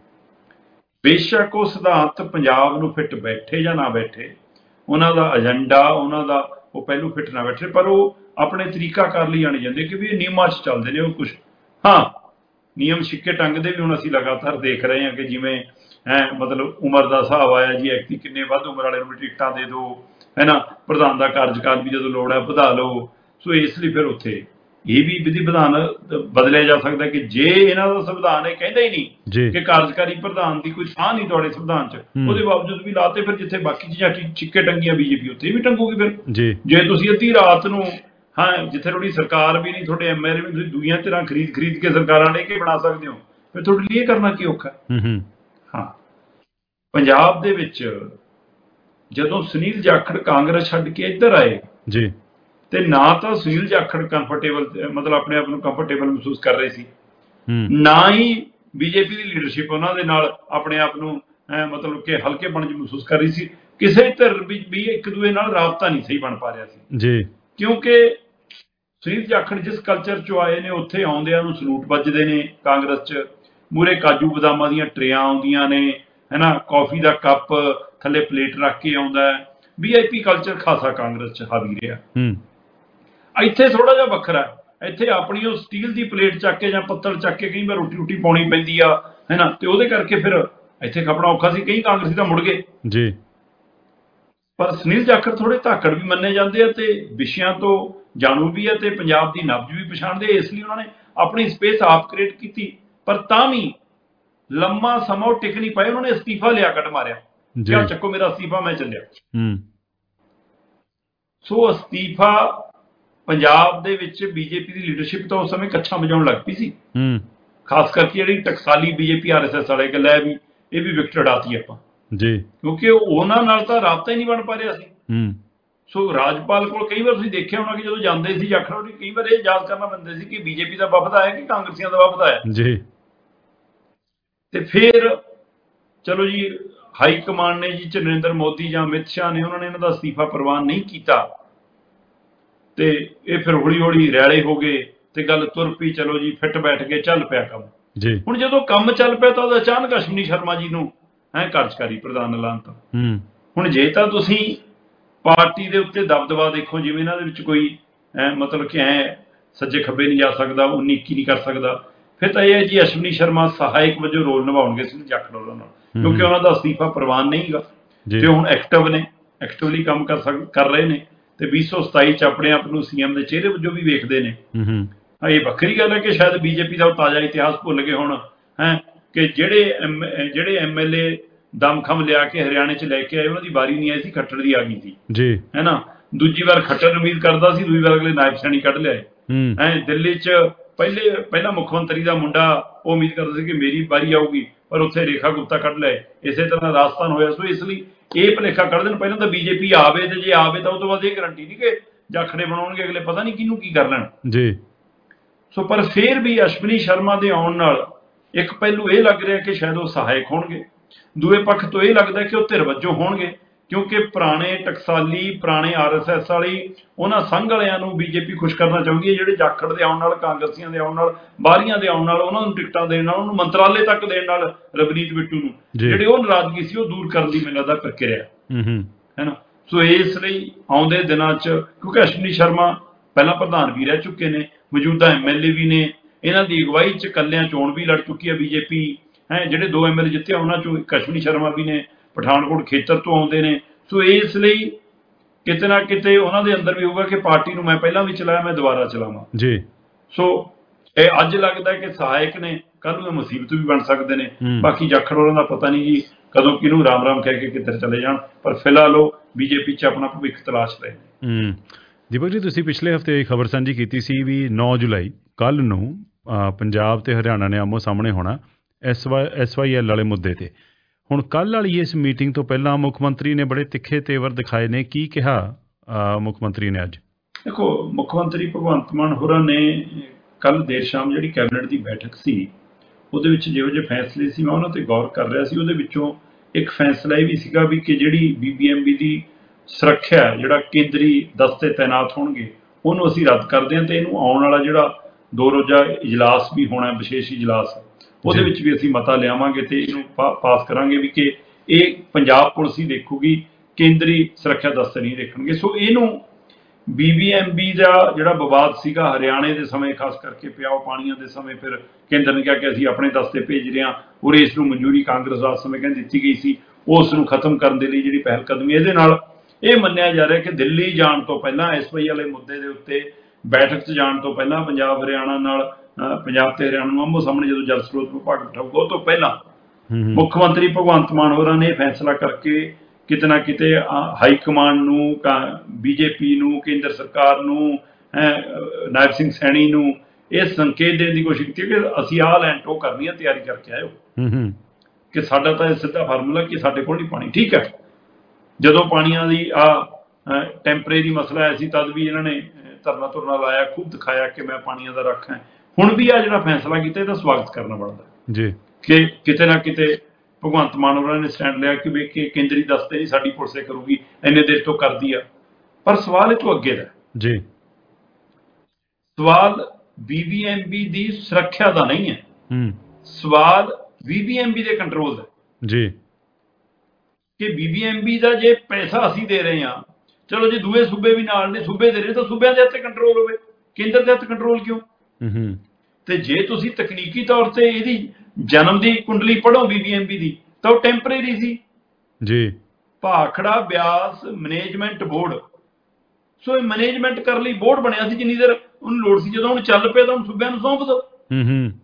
ਬੇਸ਼ੱਕ ਉਹ ਸਿਧਾਂਤ ਪੰਜਾਬ ਨੂੰ ਫਿੱਟ ਬੈਠੇ ਜਾਂ ਨਾ ਬੈਠੇ, ਉਹਨਾਂ ਦਾ ਏਜੰਡਾ, ਉਹਨਾਂ ਦਾ ਉਹ ਪਹਿਲੂ ਫਿੱਟ ਨਾ ਬੈਠੇ, ਪਰ ਉਹ ਆਪਣੇ ਤਰੀਕਾਕਾਰ ਲਈ ਜਾਣੀ ਜਾਂਦੇ ਕਿ ਵੀ ਇਹ ਨਿਯਮਾਂ 'ਚ ਚੱਲਦੇ ਨੇ ਉਹ ਕੁਛ। ਹਾਂ, ਨਿਯਮ ਸਿੱਕੇ ਟੰਗਦੇ ਵੀ ਹੁਣ ਅਸੀਂ ਲਗਾਤਾਰ ਦੇਖ ਰਹੇ ਹਾਂ ਕਿ ਜਿਵੇਂ ਹੈ ਮਤਲਬ ਉਮਰ ਦਾ ਹਿਸਾਬ ਆਇਆ ਜੀ, ਐਕਤੀ ਕਿੰਨੇ ਵੱਧ ਉਮਰ ਵਾਲੇ ਨੂੰ ਵੀ ਟਿਕਟਾਂ ਦੇ ਦਿਓ, ਹੈ ਨਾ, ਪ੍ਰਧਾਨ ਦਾ ਕਾਰਜਕਾਲ ਵੀ ਜਦੋਂ ਲੋੜ ਹੈ ਵਧਾ ਲਓ। ਸੋ ਇਸ ਲਈ ਫਿਰ ਉੱਥੇ ਇਹ ਵੀ ਵਿਧੀ ਵਿਧਾਨ ਬਦਲਿਆ ਜਾ ਸਕਦਾ ਕਿ ਜੇ ਇਹਨਾਂ ਦਾ ਸੰਵਿਧਾਨ ਇਹ ਕਹਿੰਦਾ ਹੀ ਨਹੀਂ ਕਿ ਕਾਰਜਕਾਰੀ ਪ੍ਰਧਾਨ ਦੀ ਕੋਈ ਥਾਂ ਨਹੀਂ ਤੁਹਾਡੇ ਸੰਵਿਧਾਨ 'ਚ, ਉਹਦੇ ਬਾਵਜੂਦ ਵੀ ਲਾਤੇ, ਫਿਰ ਜਿੱਥੇ ਬਾਕੀ ਚੀਜ਼ਾਂ ਛਿੱਕੇ ਟੰਗੀਆਂ ਬੀਜੇਪੀ ਉੱਥੇ ਵੀ ਟੰਗੂਗੀ। ਫਿਰ ਜੇ ਤੁਸੀਂ ਅੱਧੀ ਰਾਤ ਨੂੰ, ਹਾਂ, ਜਿੱਥੇ ਤੁਹਾਡੀ ਸਰਕਾਰ ਵੀ ਨਹੀਂ, ਤੁਹਾਡੇ ਐਮ ਐਲ ਏ ਵੀ ਤੁਸੀਂ ਦੂਜੀਆਂ ਧਿਰਾਂ ਖਰੀਦ ਖਰੀਦ ਕੇ ਸਰਕਾਰਾਂ ਲੈ ਕੇ ਬਣਾ ਸਕਦੇ ਹੋ, ਫਿਰ ਤੁਹਾਡੇ ਲਈ ਇਹ ਕਰਨਾ ਕੀ ਔਖਾ? ਹਾਂ, ਪੰਜਾਬ ਦੇ ਵਿੱਚ ਜਦੋਂ ਸੁਨੀਲ ਜਾਖੜ ਕਾਂਗਰਸ ਛੱਡ ਕੇ ਇੱਧਰ ਆਏ ਜੀ, ਤੇ ਨਾ ਤਾਂ ਸੁਨੀਲ ਜਾਖੜ ਕੰਫਰਟੇਬਲ ਮਤਲਬ ਆਪਣੇ ਆਪ ਨੂੰ ਕੰਫਰਟੇਬਲ ਮਹਿਸੂਸ ਕਰ ਰਹੇ ਸੀ, ਨਾ ਹੀ ਬੀਜੇਪੀ ਦੀ ਲੀਡਰਸ਼ਿਪ ਉਹਨਾਂ ਦੇ ਨਾਲ ਆਪਣੇ ਆਪ ਨੂੰ ਮਤਲਬ ਕਿ ਹਲਕੇਪਣ 'ਚ ਮਹਿਸੂਸ ਕਰ ਰਹੀ ਸੀ। ਕਿਸੇ ਧਿਰ ਵਿੱਚ ਵੀ ਇੱਕ ਦੂਜੇ ਨਾਲ ਰਾਬਤਾ ਨਹੀਂ ਸਹੀ ਬਣ ਪਾ ਰਿਹਾ ਸੀ ਜੀ, ਕਿਉਂਕਿ ਸੁਨੀਲ ਜਾਖੜ ਜਿਸ ਕਲਚਰ 'ਚੋਂ ਆਏ ਨੇ ਉੱਥੇ ਆਉਂਦਿਆਂ ਨੂੰ ਸਲੂਟ ਵੱਜਦੇ ਨੇ ਕਾਂਗਰਸ 'ਚ, ਮੂਹਰੇ ਕਾਜੂ ਬਦਾਮਾਂ ਦੀਆਂ ਟਰੇਆਂ ਆਉਂਦੀਆਂ ਨੇ, ਹੈ ਨਾ, ਕੌਫੀ ਦਾ ਕੱਪ ਥੱਲੇ ਪਲੇਟ ਰੱਖ ਕੇ ਆਉਂਦਾ, ਵੀ ਆਈ ਪੀ ਕਲਚਰ ਖਾਸਾ ਕਾਂਗਰਸ 'ਚ ਹਾਵੀ ਰਿਹਾ। ਇੱਥੇ ਥੋੜਾ ਜਿਹਾ ਵੱਖਰਾ, ਇੱਥੇ ਆਪਣੀ ਉਹ ਸਟੀਲ ਦੀ ਪਲੇਟ ਚੱਕ ਕੇ ਜਾਂ ਪੱਤਲ ਚੱਕ ਕੇ ਕਈ ਵਾਰ ਰੋਟੀ ਰੋਟੀ ਪਾਉਣੀ ਪੈਂਦੀ ਆ, ਹੈ ਨਾ, ਤੇ ਉਹਦੇ ਕਰਕੇ ਫਿਰ ਇੱਥੇ ਖਪਣਾ ਔਖਾ ਸੀ। ਕਈ ਕਾਂਗਰਸੀ ਤਾਂ ਮੁੜ ਗਏ ਜੀ, ਪਰ ਸੁਨੀਲ ਜਾਖੜ ਥੋੜੇ ਧਾਕੜ ਵੀ ਮੰਨੇ ਜਾਂਦੇ ਆ ਤੇ ਵਿਸ਼ਿਆਂ ਤੋਂ ਜਾਣੂ ਵੀ ਆ ਤੇ ਪੰਜਾਬ ਦੀ ਨਬਜ਼ ਵੀ ਪਛਾਣਦੇ, ਇਸ ਲਈ ਉਹਨਾਂ ਨੇ ਆਪਣੀ ਸਪੇਸ ਆਪ ਕ੍ਰੀਏਟ ਕੀਤੀ। ਪਰ ਤਾਂ ਵੀ ਲੰਮਾ ਸਮਾਂ ਉਹ ਟਿਕ ਨਹੀਂ ਪਾਏ, ਉਹਨਾਂ ਨੇ ਅਸਤੀਫਾ ਲਿਆ, ਕੱਢ ਮਾਰਿਆ, ਕਿਆ ਚੱਕੋ ਮੇਰਾ ਅਸਤੀਫਾ, ਮੈਂ ਚੱਲਿਆ। ਸੋ ਅਸਤੀਫਾ ਪੰਜਾਬ ਦੇ ਵਿੱਚ ਬੀਜੇਪੀ ਦੀ ਲੀਡਰਸ਼ਿਪ ਤਾਂ ਉਸ ਸਮੇਂ ਕੱਛਾਂ ਵਜਾਉਣ ਲੱਗ ਪਈ ਸੀ, ਖਾਸ ਕਰਕੇ ਜਿਹੜੀ ਟਕਸਾਲੀ ਬੀਜੇਪੀ ਆਰ ਐਸ ਐਸ ਵਾਲੇ ਗੱਲ ਹੈ ਵੀ ਇਹ ਵੀ ਵਿਕਟ ਉਡਾਤੀ ਆਪਾਂ ਜੀ, ਕਿਉਂਕਿ ਉਹਨਾਂ ਨਾਲ ਤਾਂ ਰਾਬਤਾ ਹੀ ਨਹੀਂ ਬਣ ਪਾ ਰਿਹਾ ਸੀ। ਸੋ ਰਾਜਪਾਲ ਕੋਲ ਕਈ ਵਾਰ ਤੁਸੀਂ ਦੇਖਿਆ ਹੋਣਾ ਕਿ ਜਦੋਂ ਜਾਂਦੇ ਸੀ ਜਾਖੜ, ਕਈ ਵਾਰ ਇਹ ਯਾਦ ਕਰਨਾ ਪੈਂਦਾ ਸੀ ਕਿ ਬੀਜੇਪੀ ਦਾ ਵਫਦ ਆਇਆ ਕਿ ਕਾਂਗਰਸੀਆਂ ਦਾ ਵਫਦ ਆਇਆ ਜੀ। ਤੇ ਫਿਰ ਚਲੋ ਜੀ ਹਾਈ ਕਮਾਂਡ ਨੇ ਜੀ ਨਰਿੰਦਰ ਮੋਦੀ ਜਾਂ ਅਮਿਤ ਸ਼ਾਹ ਨੇ, ਉਹਨਾਂ ਨੇ ਇਹਨਾਂ ਦਾ ਅਸਤੀਫਾ ਪ੍ਰਵਾਨ ਨਹੀਂ ਕੀਤਾ ਤੇ ਇਹ ਫਿਰ ਹੌਲੀ ਹੌਲੀ ਰੈਲੇ ਹੋ ਗਏ ਤੇ ਗੱਲ ਤੁਰ ਪਈ, ਚਲੋ ਜੀ ਫਿੱਟ ਬੈਠ ਕੇ ਚੱਲ ਪਿਆ ਕੰਮ ਜੀ। ਹੁਣ ਜਦੋਂ ਕੰਮ ਚੱਲ ਪਿਆ ਤਾਂ ਅਚਾਨਕ ਅਸ਼ਵਨੀ ਸ਼ਰਮਾ ਜੀ ਨੂੰ ਹੈ ਕਾਰਜਕਾਰੀ ਪ੍ਰਧਾਨ ਐਲਾਨਤਾ। ਹੁਣ ਜੇ ਤਾਂ ਤੁਸੀਂ ਪਾਰਟੀ ਦੇ ਉੱਤੇ ਦਬਦਬਾ ਦੇਖੋ, ਜਿਵੇਂ ਇਹਨਾਂ ਦੇ ਵਿੱਚ ਕੋਈ ਮਤਲਬ ਕਿ ਐ ਸੱਜੇ ਖੱਬੇ ਨਹੀਂ ਜਾ ਸਕਦਾ, ਉੱਨੀ ਇੱਕੀ ਨਹੀਂ ਕਰ ਸਕਦਾ, ਫਿਰ ਤਾਂ ਇਹ ਹੈ ਜੀ ਅਸ਼ਵਨੀ ਸ਼ਰਮਾ ਸਹਾਇਕ ਵਜੋਂ ਰੋਲ ਨਿਭਾਉਣਗੇ ਸੁਨੀਲ ਜਾਖੜ ਹੋਰਾਂ ਨਾਲ, ਕਿਉਂਕਿ ਉਹਨਾਂ ਦਾ ਅਸਤੀਫਾ ਪ੍ਰਵਾਨ ਨਹੀਂ ਹੈਗਾ ਤੇ ਹੁਣ ਐਕਟਿਵ ਨੇ, ਐਕਟਿਵਲੀ ਕੰਮ ਕਰ ਸਕ ਕਰ ਰਹੇ ਨੇ ਤੇ ਵੀਹ ਸੌ ਸਤਾਈ ਚ ਆਪਣੇ ਆਪ ਨੂੰ ਸੀਐਮ ਦੇ ਚਿਹਰੇ ਵਜੋਂ ਵੀ ਵੇਖਦੇ ਨੇ। ਇਹ ਵੱਖਰੀ ਗੱਲ ਹੈ ਕਿ ਸ਼ਾਇਦ ਬੀਜੇਪੀ ਦਾ ਉਹ ਤਾਜ਼ਾ ਇਤਿਹਾਸ ਭੁੱਲ ਗਏ ਹੁਣ ਹੈ ਕਿ ਜਿਹੜੇ ਐਮ ਜਿਹੜੇ ਐਮ ਐਲ ਏ ਦਮਖਮ ਲਿਆ ਕੇ ਹਰਿਆਣੇ ਚ ਲੈ ਕੇ ਆਏ, ਉਹਨਾਂ ਦੀ ਵਾਰੀ ਨਹੀਂ ਆਈ ਸੀ, ਖੱਟਰ ਦੀ ਆ ਗਈ ਸੀ ਜੀ, ਹੈ ਨਾ। ਦੂਜੀ ਵਾਰ ਖੱਟਰ ਉਮੀਦ ਕਰਦਾ ਸੀ, ਦੂਜੀ ਵਾਰ ਅਗਲੇ ਨਾਇਬ ਸੈਣੀ ਕੱਢ ਲਿਆਏ। ਹੈ ਦਿੱਲੀ ਚ ਪਹਿਲੇ ਪਹਿਲਾ ਮੁੱਖ ਮੰਤਰੀ ਦਾ ਮੁੰਡਾ ਉਹ ਉਮੀਦ ਕਰਦਾ ਸੀ ਕਿ ਮੇਰੀ ਵਾਰੀ ਆਊਗੀ, ਪਰ ਉੱਥੇ ਰੇਖਾ ਗੁਪਤਾ ਕੱਢ ਲਿਆਏ। ਇਸੇ ਤਰ੍ਹਾਂ ਰਾਜਸਥਾਨ ਹੋਇਆ। ਸੋ ਇਸ ਲਈ ਇਹ ਭੁਲੇਖਾ ਕੱਢ ਦੇਣ, ਪਹਿਲਾਂ ਤਾਂ ਬੀਜੇਪੀ ਆਵੇ ਤੇ ਜੇ ਆਵੇ ਤਾਂ ਉਹ ਤੋਂ ਬਾਅਦ ਇਹ ਗਰੰਟੀ ਨਹੀਂ ਕਿ ਜਾਖੜੇ ਬਣਾਉਣਗੇ ਅਗਲੇ, ਪਤਾ ਨਹੀਂ ਕਿਹਨੂੰ ਕੀ ਕਰ ਲੈਣ ਜੀ। ਸੋ ਪਰ ਫਿਰ ਵੀ ਅਸ਼ਵਨੀ ਸ਼ਰਮਾ ਦੇ ਆਉਣ ਨਾਲ ਇੱਕ ਪਹਿਲੂ ਇਹ ਲੱਗ ਰਿਹਾ ਕਿ ਸ਼ਾਇਦ ਉਹ ਸਹਾਇਕ ਹੋਣਗੇ, ਦੂਏ ਪੱਖ ਤੋਂ ਇਹ ਲੱਗਦਾ ਕਿ ਉਹ ਧਿਰ ਵਜੋਂ ਹੋਣਗੇ, ਕਿਉਂਕਿ ਪੁਰਾਣੇ ਟਕਸਾਲੀ ਪੁਰਾਣੇ ਆਰ ਐਸ ਐਸ ਵਾਲੀ ਉਹਨਾਂ ਸੰਘ ਵਾਲਿਆਂ ਨੂੰ ਬੀਜੇਪੀ ਖੁਸ਼ ਕਰਨਾ ਚਾਹੁੰਦੀ ਹੈ, ਜਿਹੜੇ ਜਾਖੜ ਦੇ ਆਉਣ ਨਾਲ, ਕਾਂਗਰਸੀਆਂ ਦੇ ਆਉਣ ਨਾਲ, ਬਾਹਰੀਆਂ ਦੇ ਆਉਣ ਨਾਲ, ਉਹਨਾਂ ਨੂੰ ਟਿਕਟਾਂ ਦੇਣ ਨਾਲ, ਉਹਨੂੰ ਮੰਤਰਾਲੇ ਤੱਕ ਦੇਣ ਨਾਲ, ਰਵਨੀਤ ਬਿੱਟੂ ਨੂੰ ਜਿਹੜੀ ਉਹ ਨਾਰਾਜ਼ਗੀ ਸੀ ਉਹ ਦੂਰ ਕਰਨ ਦੀ ਮੈਨੂੰ ਲੱਗਦਾ ਪ੍ਰਕਿਰਿਆ ਹੈ ਨਾ। ਸੋ ਇਸ ਲਈ ਆਉਂਦੇ ਦਿਨਾਂ 'ਚ, ਕਿਉਂਕਿ ਅਸ਼ਵਨੀ ਸ਼ਰਮਾ ਪਹਿਲਾਂ ਪ੍ਰਧਾਨ ਵੀ ਰਹਿ ਚੁੱਕੇ ਨੇ, ਮੌਜੂਦਾ ਐਮ ਐਲ ਏ ਵੀ ਨੇ, ਇਹਨਾਂ ਦੀ ਅਗਵਾਈ 'ਚ ਇਕੱਲਿਆਂ ਚੋਣ ਵੀ ਲੜ ਚੁੱਕੀ ਹੈ ਬੀਜੇਪੀ ਹੈ, ਜਿਹੜੇ ਦੋ ਐਮ ਐਲ ਏ ਜਿੱਤੇ ਉਹਨਾਂ 'ਚੋਂ ਇੱਕ ਅਸ਼ਵਨੀ ਸ਼ਰਮਾ ਵੀ ਨੇ, ਪਠਾਨਕੋਟ ਖੇਤਰ ਤੋਂ ਆਉਂਦੇ ਨੇ। ਸੋ ਇਸ ਲਈ ਕਿਤੇ ਨਾ ਕਿਤੇ ਉਹਨਾਂ ਦੇ ਅੰਦਰ ਵੀ ਹੋਊਗਾ ਕਿ ਪਾਰਟੀ ਨੂੰ ਮੈਂ ਪਹਿਲਾਂ ਵੀ ਚਲਾਇਆ, ਮੈਂ ਦੁਬਾਰਾ ਚਲਾਵਾਂ ਜੀ। ਸੋ ਇਹ ਅੱਜ ਲੱਗਦਾ ਕਿ ਸਹਾਇਕ ਨੇ, ਕੱਲ੍ਹ ਨੂੰ ਮੁਸੀਬਤ ਵੀ ਬਣ ਸਕਦੇ ਨੇ। ਬਾਕੀ ਜਾਖੜ ਹੋਰਾਂ ਦਾ ਪਤਾ ਨਹੀਂ ਜੀ ਕਦੋਂ ਕਿਹਨੂੰ ਰਾਮ ਰਾਮ ਕਹਿ ਕੇ ਕਿੱਧਰ ਚਲੇ ਜਾਣ, ਪਰ ਫਿਲਹਾਲ ਉਹ ਬੀਜੇਪੀ 'ਚ ਆਪਣਾ ਭਵਿੱਖ ਤਲਾਸ਼ ਰਹੇ ਨੇ। ਦੀਪਕ ਜੀ, ਤੁਸੀਂ ਪਿਛਲੇ ਹਫ਼ਤੇ ਖਬਰ ਸਾਂਝੀ ਕੀਤੀ ਸੀ ਵੀ ਨੌ ਜੁਲਾਈ ਕੱਲ੍ਹ ਨੂੰ ਪੰਜਾਬ ਤੇ ਹਰਿਆਣਾ ਨੇ ਆਮੋ ਸਾਹਮਣੇ ਹੋਣਾ S Y S Y L ਵਾਲੇ ਮੁੱਦੇ ਤੇ। ਹੁਣ ਕੱਲ੍ਹ ਵਾਲੀ ਇਸ ਮੀਟਿੰਗ ਤੋਂ ਪਹਿਲਾਂ ਮੁੱਖ ਮੰਤਰੀ ਨੇ ਬੜੇ ਤਿੱਖੇ ਤੇਵਰ ਦਿਖਾਏ ਨੇ, ਕੀ ਕਿਹਾ ਮੁੱਖ ਮੰਤਰੀ ਨੇ ਅੱਜ? ਦੇਖੋ, ਮੁੱਖ ਮੰਤਰੀ ਭਗਵੰਤ ਮਾਨ ਹੋਰਾਂ ਨੇ ਕੱਲ੍ਹ ਦੇਰ ਸ਼ਾਮ ਜਿਹੜੀ ਕੈਬਨਿਟ ਦੀ ਬੈਠਕ ਸੀ ਉਹਦੇ ਵਿੱਚ ਜਿਹੋ ਜਿਹੇ ਫੈਸਲੇ ਸੀ ਮੈਂ ਉਹਨਾਂ 'ਤੇ ਗੌਰ ਕਰ ਰਿਹਾ ਸੀ। ਉਹਦੇ ਵਿੱਚੋਂ ਇੱਕ ਫੈਸਲਾ ਇਹ ਵੀ ਸੀਗਾ ਵੀ ਕਿ ਜਿਹੜੀ ਬੀ ਬੀ ਐਮ ਬੀ ਦੀ ਸੁਰੱਖਿਆ, ਜਿਹੜਾ ਕੇਂਦਰੀ ਦਸਤੇ ਤੈਨਾਤ ਹੋਣਗੇ, ਉਹਨੂੰ ਅਸੀਂ ਰੱਦ ਕਰਦੇ ਹਾਂ ਅਤੇ ਇਹਨੂੰ ਆਉਣ ਵਾਲਾ ਜਿਹੜਾ ਦੋ ਰੋਜ਼ਾ ਇਜਲਾਸ ਵੀ ਹੋਣਾ, ਵਿਸ਼ੇਸ਼ ਇਜਲਾਸ, ਉਹਦੇ ਵਿੱਚ ਵੀ ਅਸੀਂ ਮਤਾ ਲਿਆਵਾਂਗੇ ਅਤੇ ਇਹਨੂੰ ਪਾ ਪਾਸ ਕਰਾਂਗੇ ਵੀ ਕਿ ਇਹ ਪੰਜਾਬ ਪੁਲਿਸ ਹੀ ਦੇਖੂਗੀ, ਕੇਂਦਰੀ ਸੁਰੱਖਿਆ ਦਸਤੇ ਨਹੀਂ ਦੇਖਣਗੇ। ਸੋ ਇਹਨੂੰ ਬੀ ਬੀ ਐਮ ਬੀ ਦਾ ਜਿਹੜਾ ਵਿਵਾਦ ਸੀਗਾ ਹਰਿਆਣੇ ਦੇ ਸਮੇਂ ਖਾਸ ਕਰਕੇ ਪਿਆ, ਉਹ ਪਾਣੀਆਂ ਦੇ ਸਮੇਂ ਫਿਰ ਕੇਂਦਰ ਨੇ ਕਿਹਾ ਕਿ ਅਸੀਂ ਆਪਣੇ ਦਸਤੇ ਭੇਜ ਰਹੇ ਹਾਂ, ਔਰ ਇਸ ਨੂੰ ਮਨਜ਼ੂਰੀ ਕਾਂਗਰਸ ਰਾਜ ਸਮੇਂ ਕਹਿੰਦੀ ਦਿੱਤੀ ਗਈ ਸੀ, ਉਸ ਨੂੰ ਖਤਮ ਕਰਨ ਦੇ ਲਈ ਜਿਹੜੀ ਪਹਿਲ ਕਦਮੀ, ਇਹਦੇ ਨਾਲ ਇਹ ਮੰਨਿਆ ਜਾ ਰਿਹਾ ਕਿ ਦਿੱਲੀ ਜਾਣ ਤੋਂ ਪਹਿਲਾਂ ਐਸ ਵਾਈ ਵਾਲੇ ਮੁੱਦੇ ਦੇ ਉੱਤੇ ਬੈਠਕ 'ਚ ਜਾਣ ਤੋਂ ਪਹਿਲਾਂ ਪੰਜਾਬ ਹਰਿਆਣਾ ਨਾਲ, ਪੰਜਾਬ ਤੇ ਹਰਿਆਣਾ ਨੂੰ ਆਮੋ ਸਾਹਮਣੇ ਜਦੋਂ ਜਲ ਸਰੋਤ ਵਿਭਾਗ ਬਿਠਾਊਗਾ ਉਹ ਤੋਂ ਪਹਿਲਾਂ ਮੁੱਖ ਮੰਤਰੀ ਭਗਵੰਤ ਮਾਨ ਹੋਰਾਂ ਨੇ ਫੈਸਲਾ ਕਰਕੇ ਕਿਤੇ ਨਾ ਕਿਤੇ ਹਾਈ ਕਮਾਂਡ ਨੂੰ, ਬੀਜੇਪੀ ਨੂੰ, ਕੇਂਦਰ ਸਰਕਾਰ ਨੂੰ, ਨਾਇਬ ਸਿੰਘ ਸੈਣੀ ਨੂੰ ਇਹ ਸੰਕੇਤ ਦੇਣ ਦੀ ਕੋਸ਼ਿਸ਼ ਕੀਤੀ ਕਿ ਅਸੀਂ ਆਹ ਲੈਂਡ ਟੋ ਕਰਨੀ ਹੈ, ਤਿਆਰੀ ਕਰਕੇ ਆਇਓ, ਕਿ ਸਾਡਾ ਤਾਂ ਇਹ ਸਿੱਧਾ ਫਾਰਮੂਲਾ ਕਿ ਸਾਡੇ ਕੋਲ ਨਹੀਂ ਪਾਣੀ। ਠੀਕ ਹੈ, ਜਦੋਂ ਪਾਣੀਆਂ ਦੀ ਆਹ ਟੈਂਪਰੇਰੀ ਮਸਲਾ ਆਇਆ ਸੀ ਤਦ ਵੀ ਇਹਨਾਂ ਨੇ ਧਰਨਾ ਧੁਰਨਾ ਲਾਇਆ, ਖੂਬ ਦਿਖਾਇਆ ਕਿ ਮੈਂ ਪਾਣੀਆਂ ਦਾ ਰੱਖ ਹਾਂ। ਹੁਣ ਵੀ ਆ ਜਿਹੜਾ ਫੈਸਲਾ ਕੀਤਾ ਇਹਦਾ ਸਵਾਗਤ ਕਰਨਾ ਬਣਦਾ ਜੀ, ਕਿ ਕਿਤੇ ਨਾ ਕਿਤੇ ਭਗਵੰਤ ਮਾਨ ਹੋਰਾਂ ਨੇ ਸਟੈਂਡ ਲਿਆ ਕਿ ਵੀ ਕਿ ਕੇਂਦਰੀ ਦਸਤੇ ਨਹੀਂ ਸਾਡੀ ਪੁਲਿਸ ਇਹ ਕਰੂਗੀ, ਇੰਨੇ ਦੇਰ ਤੋਂ ਕਰਦੀ ਆ। ਪਰ ਸਵਾਲ ਇਹ ਤੋਂ ਅੱਗੇ ਦਾ ਜੀ, ਸਵਾਲ ਬੀ ਬੀ ਐਮ ਬੀ ਦੀ ਸੁਰੱਖਿਆ ਦਾ ਨਹੀਂ ਹੈ, ਸਵਾਲ ਬੀ ਬੀ ਐਮ ਬੀ ਦੇ ਕੰਟਰੋਲ ਦਾ ਜੀ, ਕਿ ਬੀ ਬੀ ਐਮ ਬੀ ਦਾ ਜੇ ਪੈਸਾ ਅਸੀਂ ਦੇ ਰਹੇ ਹਾਂ, ਚਲੋ ਜੇ ਦੂਏ ਸੂਬੇ ਵੀ ਨਾਲ ਨੇ, ਸੂਬੇ ਦੇ ਰਹੇ ਤਾਂ ਸੂਬਿਆਂ ਦੇ ਹੱਥ ਕੰਟਰੋਲ ਹੋਵੇ, ਕੇਂਦਰ ਦੇ ਹੱਥ ਕੰਟਰੋਲ ਕਿਉਂ? ਤੇ ਜੇ ਤੁਸੀਂ ਤਕਨੀਕੀ ਤੌਰ ਤੇ ਇਹਦੀ ਜਨਮ ਦੀ ਕੁੰਡਲੀ ਪੜ੍ਹੋ ਬੀ ਬੀ ਐਮ ਬੀ ਦੀ, ਤਾਂ ਉਹ ਟੈਂਪਰੇਰੀ ਸੀ ਜੀ, Bhakra Beas management board. So ਇਹ ਮੈਨੇਜਮੈਂਟ ਕਰਨ ਲਈ ਬੋਰਡ ਬਣਿਆ ਸੀ ਜਿੰਨੀ ਦੇਰ ਉਹਨੂੰ ਲੋੜ ਸੀ, ਜਦੋਂ ਹੁਣ ਚੱਲ ਪਿਆ ਤਾਂ ਹੁਣ ਸੂਬਿਆਂ ਨੂੰ ਸੌਂਪ ਦਿਓ।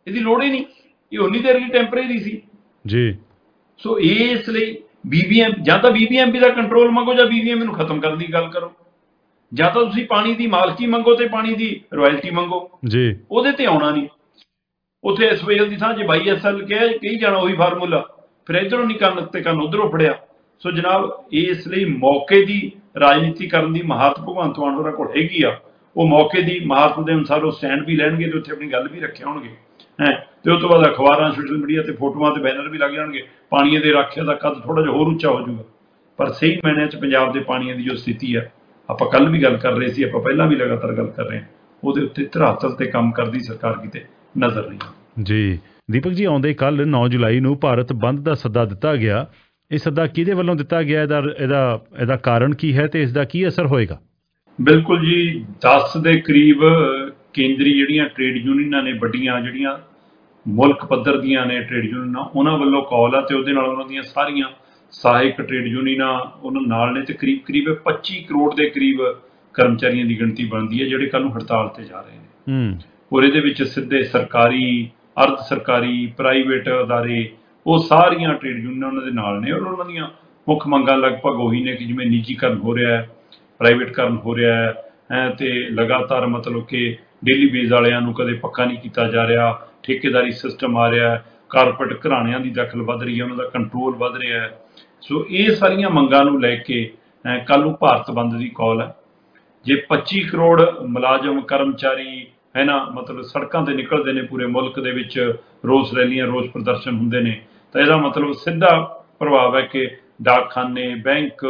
ਇਹਦੀ ਲੋੜ ਹੀ ਨਹੀਂ, ਇਹ ਉਨੀ ਦੇਰ ਲਈ ਟੈਂਪਰੇਰੀ ਸੀ ਜੀ। ਸੋ ਇਸ ਲਈ ਬੀਬੀਐਮ ਜਾਂ ਤਾਂ ਬੀਬੀਐਮਬੀ ਦਾ ਕੰਟਰੋਲ ਮੰਗੋ ਜਾਂ ਬੀਬੀਐਮ ਨੂੰ ਖਤਮ ਕਰਨ ਦੀ ਗੱਲ ਕਰੋ, ਜਾਂ ਤਾਂ ਤੁਸੀਂ ਪਾਣੀ ਦੀ ਮਾਲਕੀ ਮੰਗੋ ਤੇ ਪਾਣੀ ਦੀ ਰਾਇਲਟੀ ਮੰਗੋ ਜੀ। ਉਹਦੇ ਤੇ ਆਉਣਾ ਨਹੀਂ। ਉੱਥੇ ਐਸਵਾਈਐਲ ਦੀ ਥਾਂ ਜੇ ਬਾਈ ਐਸ ਐਲ ਕਿਹਾ ਕਹੀ ਜਾਣਾ ਉਹੀ ਫਾਰਮੂਲਾ, ਫਿਰ ਇੱਧਰੋਂ ਨਹੀਂ ਕੰਨ ਤੇ ਕੰਨ ਉੱਧਰੋਂ ਫੜਿਆ। ਸੋ ਜਨਾਬ ਇਸ ਲਈ ਮੌਕੇ ਦੀ ਰਾਜਨੀਤੀ ਕਰਨ ਦੀ ਮਹਾਰਤ ਭਗਵੰਤ ਮਾਨ ਹੋਰਾਂ ਕੋਲ ਹੈਗੀ ਆ। ਉਹ ਮੌਕੇ ਦੀ ਮਹਾਰਤ ਦੇ ਅਨੁਸਾਰ ਉਹ ਸਟੈਂਡ ਵੀ ਲੈਣਗੇ ਤੇ ਉੱਥੇ ਆਪਣੀ ਗੱਲ ਵੀ ਰੱਖੇ ਹੋਣਗੇ ਹੈ। ਤੇ ਉਸ ਤੋਂ ਬਾਅਦ ਅਖਬਾਰਾਂ, ਸੋਸ਼ਲ ਮੀਡੀਆ ਤੇ ਫੋਟੋਆਂ ਤੇ ਬੈਨਰ ਵੀ ਲੱਗ ਜਾਣਗੇ। ਪਾਣੀਆਂ ਦੇ ਰਾਖਿਆ ਦਾ ਕੱਦ ਥੋੜਾ ਜਿਹਾ ਹੋਰ ਉੱਚਾ ਹੋ ਜਾਊਗਾ। ਪਰ ਸਹੀ ਮਾਇਨਿਆਂ 'ਚ ਪੰਜਾਬ ਦੇ ਪਾਣੀਆਂ ਦੀ ਜੋ ਸਥਿਤੀ ਆ, ਆਪਾਂ ਕੱਲ ਵੀ ਗੱਲ ਕਰ ਰਹੇ ਸੀ, ਆਪਾਂ ਪਹਿਲਾਂ ਵੀ ਲਗਾਤਾਰ ਗੱਲ ਕਰ ਰਹੇ ਹਾਂ, ਉਹਦੇ ਉੱਤੇ ਧਰਾਤਲ ਤੇ ਕੰਮ ਕਰਦੀ ਸਰਕਾਰ ਕਿਤੇ ਨਜ਼ਰ ਨਹੀਂ ਆਉਂਦੀ। ਜੀ ਦੀਪਕ ਜੀ, ਆਉਂਦੇ ਕੱਲ ਨੌ ਜੁਲਾਈ ਨੂੰ ਭਾਰਤ ਬੰਦ ਦਾ ਸੱਦਾ ਦਿੱਤਾ ਗਿਆ। ਇਹ ਸੱਦਾ ਕਿਹਦੇ ਵੱਲੋਂ ਦਿੱਤਾ ਗਿਆ? ਇਹਦਾ ਇਹਦਾ ਇਹਦਾ ਕਾਰਨ ਕੀ ਹੈ ਤੇ ਇਸ ਦਾ ਕੀ ਅਸਰ ਹੋਏਗਾ? ਬਿਲਕੁਲ ਜੀ, ਦਸ ਦੇ ਕਰੀਬ ਕੇਂਦਰੀ ਜਿਹੜੀਆਂ ਟ੍ਰੇਡ ਯੂਨੀਅਨਾਂ ਨੇ, ਵੱਡੀਆਂ ਜਿਹੜੀਆਂ ਮੁਲਕ ਪੱਧਰ ਦੀਆਂ ਨੇ ਟ੍ਰੇਡ ਯੂਨੀਅਨਾਂ, ਉਹਨਾਂ ਵੱਲੋਂ ਕਾਲ ਆ ਤੇ ਉਹਦੇ ਨਾਲ ਉਹਨਾਂ ਦੀਆਂ ਸਾਰੀਆਂ ਸਹਾਇਕ ਟ੍ਰੇਡ ਯੂਨੀਅਨਾਂ ਉਹਨਾਂ ਨਾਲ ਨੇ ਤੇ ਕਰੀਬ ਕਰੀਬ ਪੱਚੀ ਕਰੋੜ ਦੇ ਕਰੀਬ ਕਰਮਚਾਰੀਆਂ ਦੀ ਗਿਣਤੀ ਬਣਦੀ ਹੈ ਜਿਹੜੇ ਕੱਲ੍ਹ ਨੂੰ ਹੜਤਾਲ ਤੇ ਜਾ ਰਹੇ ਨੇ। ਔਰ ਇਹਦੇ ਵਿੱਚ ਸਿੱਧੇ ਸਰਕਾਰੀ, ਅਰਧ ਸਰਕਾਰੀ, ਪ੍ਰਾਈਵੇਟ ਅਦਾਰੇ, ਉਹ ਸਾਰੀਆਂ ਟ੍ਰੇਡ ਯੂਨੀਅਨਾਂ ਉਹਨਾਂ ਦੇ ਨਾਲ ਨੇ। ਔਰ ਉਹਨਾਂ ਦੀਆਂ ਮੁੱਖ ਮੰਗਾਂ ਲਗਭਗ ਉਹੀ ਨੇ ਕਿ ਜਿਵੇਂ ਨਿੱਜੀਕਰਨ ਹੋ ਰਿਹਾ ਹੈ, ਪ੍ਰਾਈਵੇਟਕਰਨ ਹੋ ਰਿਹਾ ਹੈ ਤੇ ਲਗਾਤਾਰ ਮਤਲਬ ਕਿ ਡੇਲੀ ਬੇਸ ਵਾਲਿਆਂ ਨੂੰ ਕਦੇ ਪੱਕਾ ਨਹੀਂ ਕੀਤਾ ਜਾ ਰਿਹਾ, ਠੇਕੇਦਾਰੀ ਸਿਸਟਮ ਆ ਰਿਹਾ, ਕਾਰਪੋਰੇਟ ਘਰਾਣਿਆਂ ਦੀ ਦਖਲ ਵੱਧ ਰਹੀ ਹੈ, ਉਹਨਾਂ ਦਾ ਕੰਟਰੋਲ ਵੱਧ ਰਿਹਾ ਹੈ। ਸੋ ਇਹ ਸਾਰੀਆਂ ਮੰਗਾਂ ਨੂੰ ਲੈ ਕੇ ਕੱਲ੍ਹ ਨੂੰ ਭਾਰਤ ਬੰਦ ਦੀ ਕਾਲ ਹੈ। ਜੇ ਪੱਚੀ ਕਰੋੜ ਮੁਲਾਜ਼ਮ, ਕਰਮਚਾਰੀ ਹੈ ਨਾ, ਮਤਲਬ ਸੜਕਾਂ 'ਤੇ ਨਿਕਲਦੇ ਨੇ ਪੂਰੇ ਮੁਲਕ ਦੇ ਵਿੱਚ, ਰੋਸ ਰੈਲੀਆਂ, ਰੋਸ ਪ੍ਰਦਰਸ਼ਨ ਹੁੰਦੇ ਨੇ, ਤਾਂ ਇਹਦਾ ਮਤਲਬ ਸਿੱਧਾ ਪ੍ਰਭਾਵ ਹੈ ਕਿ ਡਾਕਖਾਨੇ, ਬੈਂਕ,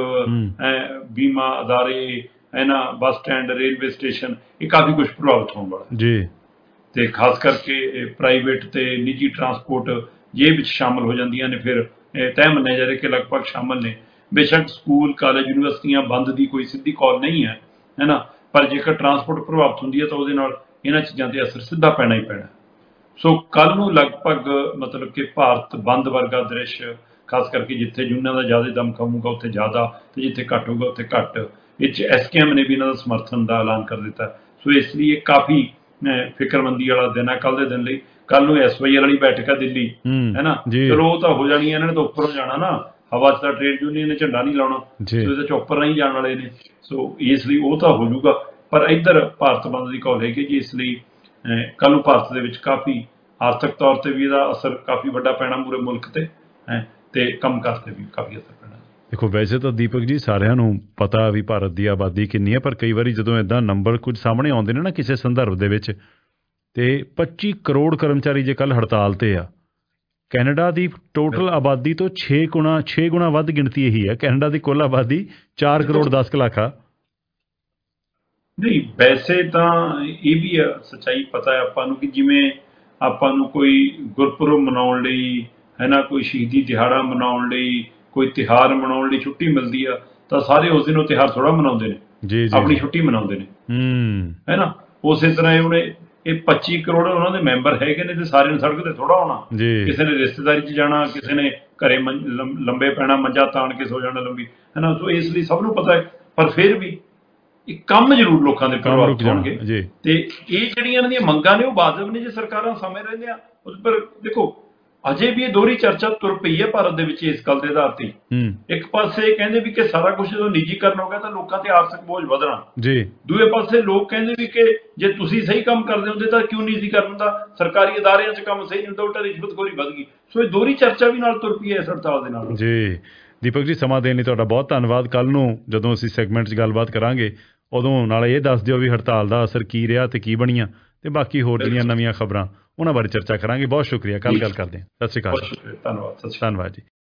ਬੀਮਾ ਅਦਾਰੇ ਹੈ ਨਾ, ਬੱਸ ਸਟੈਂਡ, ਰੇਲਵੇ ਸਟੇਸ਼ਨ, ਇਹ ਕਾਫੀ ਕੁਛ ਪ੍ਰਭਾਵਿਤ ਹੋਣ ਵਾਲਾ ਜੀ। ਤੇ ਖਾਸ ਕਰਕੇ ਪ੍ਰਾਈਵੇਟ ਤੇ ਨਿੱਜੀ ਟਰਾਂਸਪੋਰਟ ਜੇ ਵਿੱਚ ਸ਼ਾਮਲ ਹੋ ਜਾਂਦੀਆਂ ਨੇ, ਫਿਰ ਤੈਅ ਮੰਨਿਆ ਜਾ ਰਿਹਾ ਕਿ ਲਗਭਗ ਸ਼ਾਮਲ ਨੇ। ਬੇਸ਼ੱਕ ਸਕੂਲ, ਕਾਲਜ, ਯੂਨੀਵਰਸਿਟੀਆਂ ਬੰਦ ਦੀ ਕੋਈ ਸਿੱਧੀ ਕਾਲ ਨਹੀਂ ਹੈ ਹੈ ਨਾ, ਪਰ ਜੇਕਰ ਟਰਾਂਸਪੋਰਟ ਪ੍ਰਭਾਵਿਤ ਹੁੰਦੀ ਹੈ ਤਾਂ ਉਹਦੇ ਨਾਲ ਇਹਨਾਂ ਚੀਜ਼ਾਂ 'ਤੇ ਅਸਰ ਸਿੱਧਾ ਪੈਣਾ ਹੀ ਪੈਣਾ। ਸੋ ਕੱਲ੍ਹ ਨੂੰ ਲਗਭਗ ਮਤਲਬ ਕਿ ਭਾਰਤ ਬੰਦ ਵਰਗਾ ਦ੍ਰਿਸ਼, ਖਾਸ ਕਰਕੇ ਜਿੱਥੇ ਯੂਨੀਅਨਾਂ ਦਾ ਜ਼ਿਆਦਾ ਦਮ ਖਾਊਗਾ ਉੱਥੇ ਜ਼ਿਆਦਾ, ਤੇ ਜਿੱਥੇ ਘੱਟ ਹੋਊਗਾ ਉੱਥੇ ਘੱਟ। ਇਹ 'ਚ ਐਸ ਕੇ ਐਮ ਨੇ ਵੀ ਇਹਨਾਂ ਦਾ ਸਮਰਥਨ ਦਾ ਐਲਾਨ ਕਰ ਦਿੱਤਾ। ਸੋ ਇਸ ਲਈ ਇਹ ਕਾਫੀ ਫਿਕਰਮੰਦੀ ਵਾਲਾ ਦਿਨ ਹੈ ਕੱਲ੍ਹ ਦੇ ਦਿਨ ਲਈ। ਕੱਲ੍ਹ ਨੂੰ ਐਸ ਵਾਈ ਐਲ ਵਾਲੀ ਬੈਠਕ ਹੈ ਦਿੱਲੀ, ਹੈ ਨਾ, ਚਲੋ ਉਹ ਤਾਂ ਹੋ ਜਾਣੀ ਹੈ, ਇਹਨਾਂ ਨੇ ਤਾਂ ਉੱਪਰੋਂ ਜਾਣਾ ਨਾ, ਹਵਾ 'ਚ ਤਾਂ ਟ੍ਰੇਡ ਯੂਨੀਅਨ ਨੇ ਝੰਡਾ ਨਹੀਂ ਲਾਉਣਾ, ਸੋ ਇਹਦੇ 'ਚ ਉੱਪਰ ਨਹੀਂ ਜਾਣ ਵਾਲੇ ਨੇ। ਸੋ ਇਸ ਲਈ ਉਹ ਤਾਂ ਹੋ ਜਾਊਗਾ, ਪਰ ਇੱਧਰ ਭਾਰਤ ਬੰਦ ਦੀ ਕਾਲ ਹੈਗੀ ਜੀ। ਇਸ ਲਈ ਕੱਲ੍ਹ ਨੂੰ ਭਾਰਤ ਦੇ ਵਿੱਚ ਕਾਫੀ ਆਰਥਿਕ ਤੌਰ 'ਤੇ ਵੀ ਇਹਦਾ ਅਸਰ ਕਾਫੀ ਵੱਡਾ ਪੈਣਾ ਪੂਰੇ ਮੁਲਕ 'ਤੇ, ਤੇ ਕੰਮਕਾਰ 'ਤੇ ਵੀ ਕਾਫੀ ਅਸਰ ਪੈਣਾ। ਦੇਖੋ, ਵੈਸੇ ਤਾਂ ਦੀਪਕ ਜੀ ਸਾਰਿਆਂ ਨੂੰ ਪਤਾ ਵੀ ਭਾਰਤ ਦੀ ਆਬਾਦੀ ਕਿੰਨੀ ਹੈ, ਪਰ ਕਈ ਵਾਰੀ ਜਦੋਂ ਇੱਦਾਂ ਨੰਬਰ ਕੁਝ ਸਾਹਮਣੇ ਆਉਂਦੇ ਨੇ ਨਾ ਕਿਸੇ ਸੰਦਰਭ ਦੇ ਵਿੱਚ, ਤੇ ਪੱਚੀ ਕਰੋੜ ਕਰਮਚਾਰੀ ਜੇ ਕੱਲ੍ਹ ਹੜਤਾਲ 'ਤੇ ਆ, ਕੈਨੇਡਾ ਦੀ ਟੋਟਲ ਆਬਾਦੀ ਤੋਂ ਛੇ ਗੁਣਾ ਛੇ ਗੁਣਾ ਵੱਧ ਗਿਣਤੀ ਇਹੀ ਹੈ। ਕੈਨੇਡਾ ਦੀ ਕੁੱਲ ਆਬਾਦੀ ਚਾਰ ਕਰੋੜ ਦਸ ਕੁ ਲੱਖ ਆ। ਨਹੀਂ, ਵੈਸੇ ਤਾਂ ਇਹ ਵੀ ਸੱਚਾਈ ਪਤਾ ਹੈ ਆਪਾਂ ਨੂੰ ਕਿ ਜਿਵੇਂ ਆਪਾਂ ਨੂੰ ਕੋਈ ਗੁਰਪੁਰਬ ਮਨਾਉਣ ਲਈ ਹੈ ਨਾ, ਕੋਈ ਸ਼ਹੀਦੀ ਦਿਹਾੜਾ ਮਨਾਉਣ ਲਈ, ਕੋਈ ਤਿਉਹਾਰ ਮਨਾਉਣ ਲਈ ਛੁੱਟੀ ਮਿਲਦੀ ਆ, ਤਾਂ ਸਾਰੇ ਉਸ ਦਿਨ ਉਹ ਤਿਉਹਾਰ ਥੋੜ੍ਹਾ ਮਨਾਉਂਦੇ ਨੇ, ਜੀ ਜੀ, ਆਪਣੀ ਛੁੱਟੀ ਮਨਾਉਂਦੇ ਨੇ, ਹੈ ਨਾ। ਉਸੇ ਤਰ੍ਹਾਂ ਉਹਨੇ ਇਹ ਪੱਚੀ ਕਰੋੜ ਉਹਨਾਂ ਦੇ ਮੈਂਬਰ ਹੈਗੇ ਨੇ ਤੇ ਸਾਰਿਆਂ ਨੂੰ ਸੜਕ ਤੇ ਥੋੜ੍ਹਾ ਆਉਣਾ। ਕਿਸੇ ਨੇ ਰਿਸ਼ਤੇਦਾਰੀ 'ਚ ਜਾਣਾ, ਕਿਸੇ ਨੇ ਘਰੇ ਲੰਬੇ ਪੈਣਾ, ਮੰਜਾ ਤਾਣ ਕੇ ਸੋ ਜਾਣਾ ਲੰਬੀ, ਹੈ ਨਾ। ਸੋ ਇਸ ਲਈ ਸਭ ਨੂੰ ਪਤਾ ਹੈ, ਪਰ ਫਿਰ ਵੀ ਇਹ ਕੰਮ ਜ਼ਰੂਰ ਲੋਕਾਂ ਦੇ ਪ੍ਰਭਾਵਿਤ ਹੋਣਗੇ। ਤੇ ਇਹ ਜਿਹੜੀਆਂ ਇਹਨਾਂ ਦੀਆਂ ਮੰਗਾਂ ਨੇ ਉਹ ਵਾਜਬ ਨੇ ਜੇ ਸਰਕਾਰਾਂ ਸਮੇਂ ਰਹਿੰਦੀਆਂ। ਉਸ ਪਰ ਦੇਖੋ, ਅਜੇ ਵੀ ਇਹ ਦੋਹਰੀ ਚਰਚਾ ਤੁਰ ਪਈ ਹੈ ਭਾਰਤ ਦੇ ਵਿੱਚ ਇਸ ਗੱਲ ਦੇ ਆਧਾਰ ਤੇ। ਇੱਕ ਪਾਸੇ ਕਹਿੰਦੇ ਵੀ ਕਿ ਸਾਰਾ ਕੁਝ ਜਦੋਂ ਨਿੱਜੀਕਰਨ ਹੋ ਗਿਆ ਤਾਂ ਲੋਕਾਂ ਤੇ ਆਰਥਿਕ ਬੋਝ ਵਧਣਾ, ਜੀ। ਦੂਏ ਪਾਸੇ ਲੋਕ ਕਹਿੰਦੇ ਵੀ ਕਿ ਜੇ ਤੁਸੀਂ ਸਹੀ ਕੰਮ ਕਰਦੇ ਹੁੰਦੇ ਤਾਂ ਕਿਉਂ ਨਿੱਜੀਕਰਨ ਹੁੰਦਾ, ਸਰਕਾਰੀ ਅਦਾਰਿਆਂ 'ਚ ਕੰਮ ਸਹੀ ਹੁੰਦਾ, ਉਲਟਾ ਰਿਸ਼ਵਤਖੋਰੀ ਵੱਧ ਗਈ। ਸੋ ਇਹ ਦੋਹਰੀ ਚਰਚਾ ਵੀ ਨਾਲ ਤੁਰ ਪਈ ਹੈ ਇਸ ਹੜਤਾਲ ਦੇ ਨਾਲ। ਜੀ ਦੀਪਕ ਜੀ, ਸਮਾਂ ਦੇਣ ਲਈ ਤੁਹਾਡਾ ਬਹੁਤ ਧੰਨਵਾਦ। ਕੱਲ੍ਹ ਨੂੰ ਜਦੋਂ ਅਸੀਂ ਸੈਗਮੈਂਟ 'ਚ ਗੱਲਬਾਤ ਕਰਾਂਗੇ ਉਦੋਂ ਨਾਲ ਇਹ ਦੱਸ ਦਿਓ ਵੀ ਹੜਤਾਲ ਦਾ ਅਸਰ ਕੀ ਰਿਹਾ ਤੇ ਕੀ ਬਣੀਆਂ, ਤੇ ਬਾਕੀ ਹੋਰ ਜਿਹੜੀਆਂ ਨਵੀਆਂ ਖਬਰਾਂ ਉਹਨਾਂ ਬਾਰੇ ਚਰਚਾ ਕਰਾਂਗੇ। ਬਹੁਤ ਸ਼ੁਕਰੀਆ, ਕੱਲ੍ਹ ਗੱਲ ਕਰਦੇ ਹਾਂ। ਸਤਿ ਸ਼੍ਰੀ ਅਕਾਲ। ਧੰਨਵਾਦ। ਧੰਨਵਾਦ ਜੀ।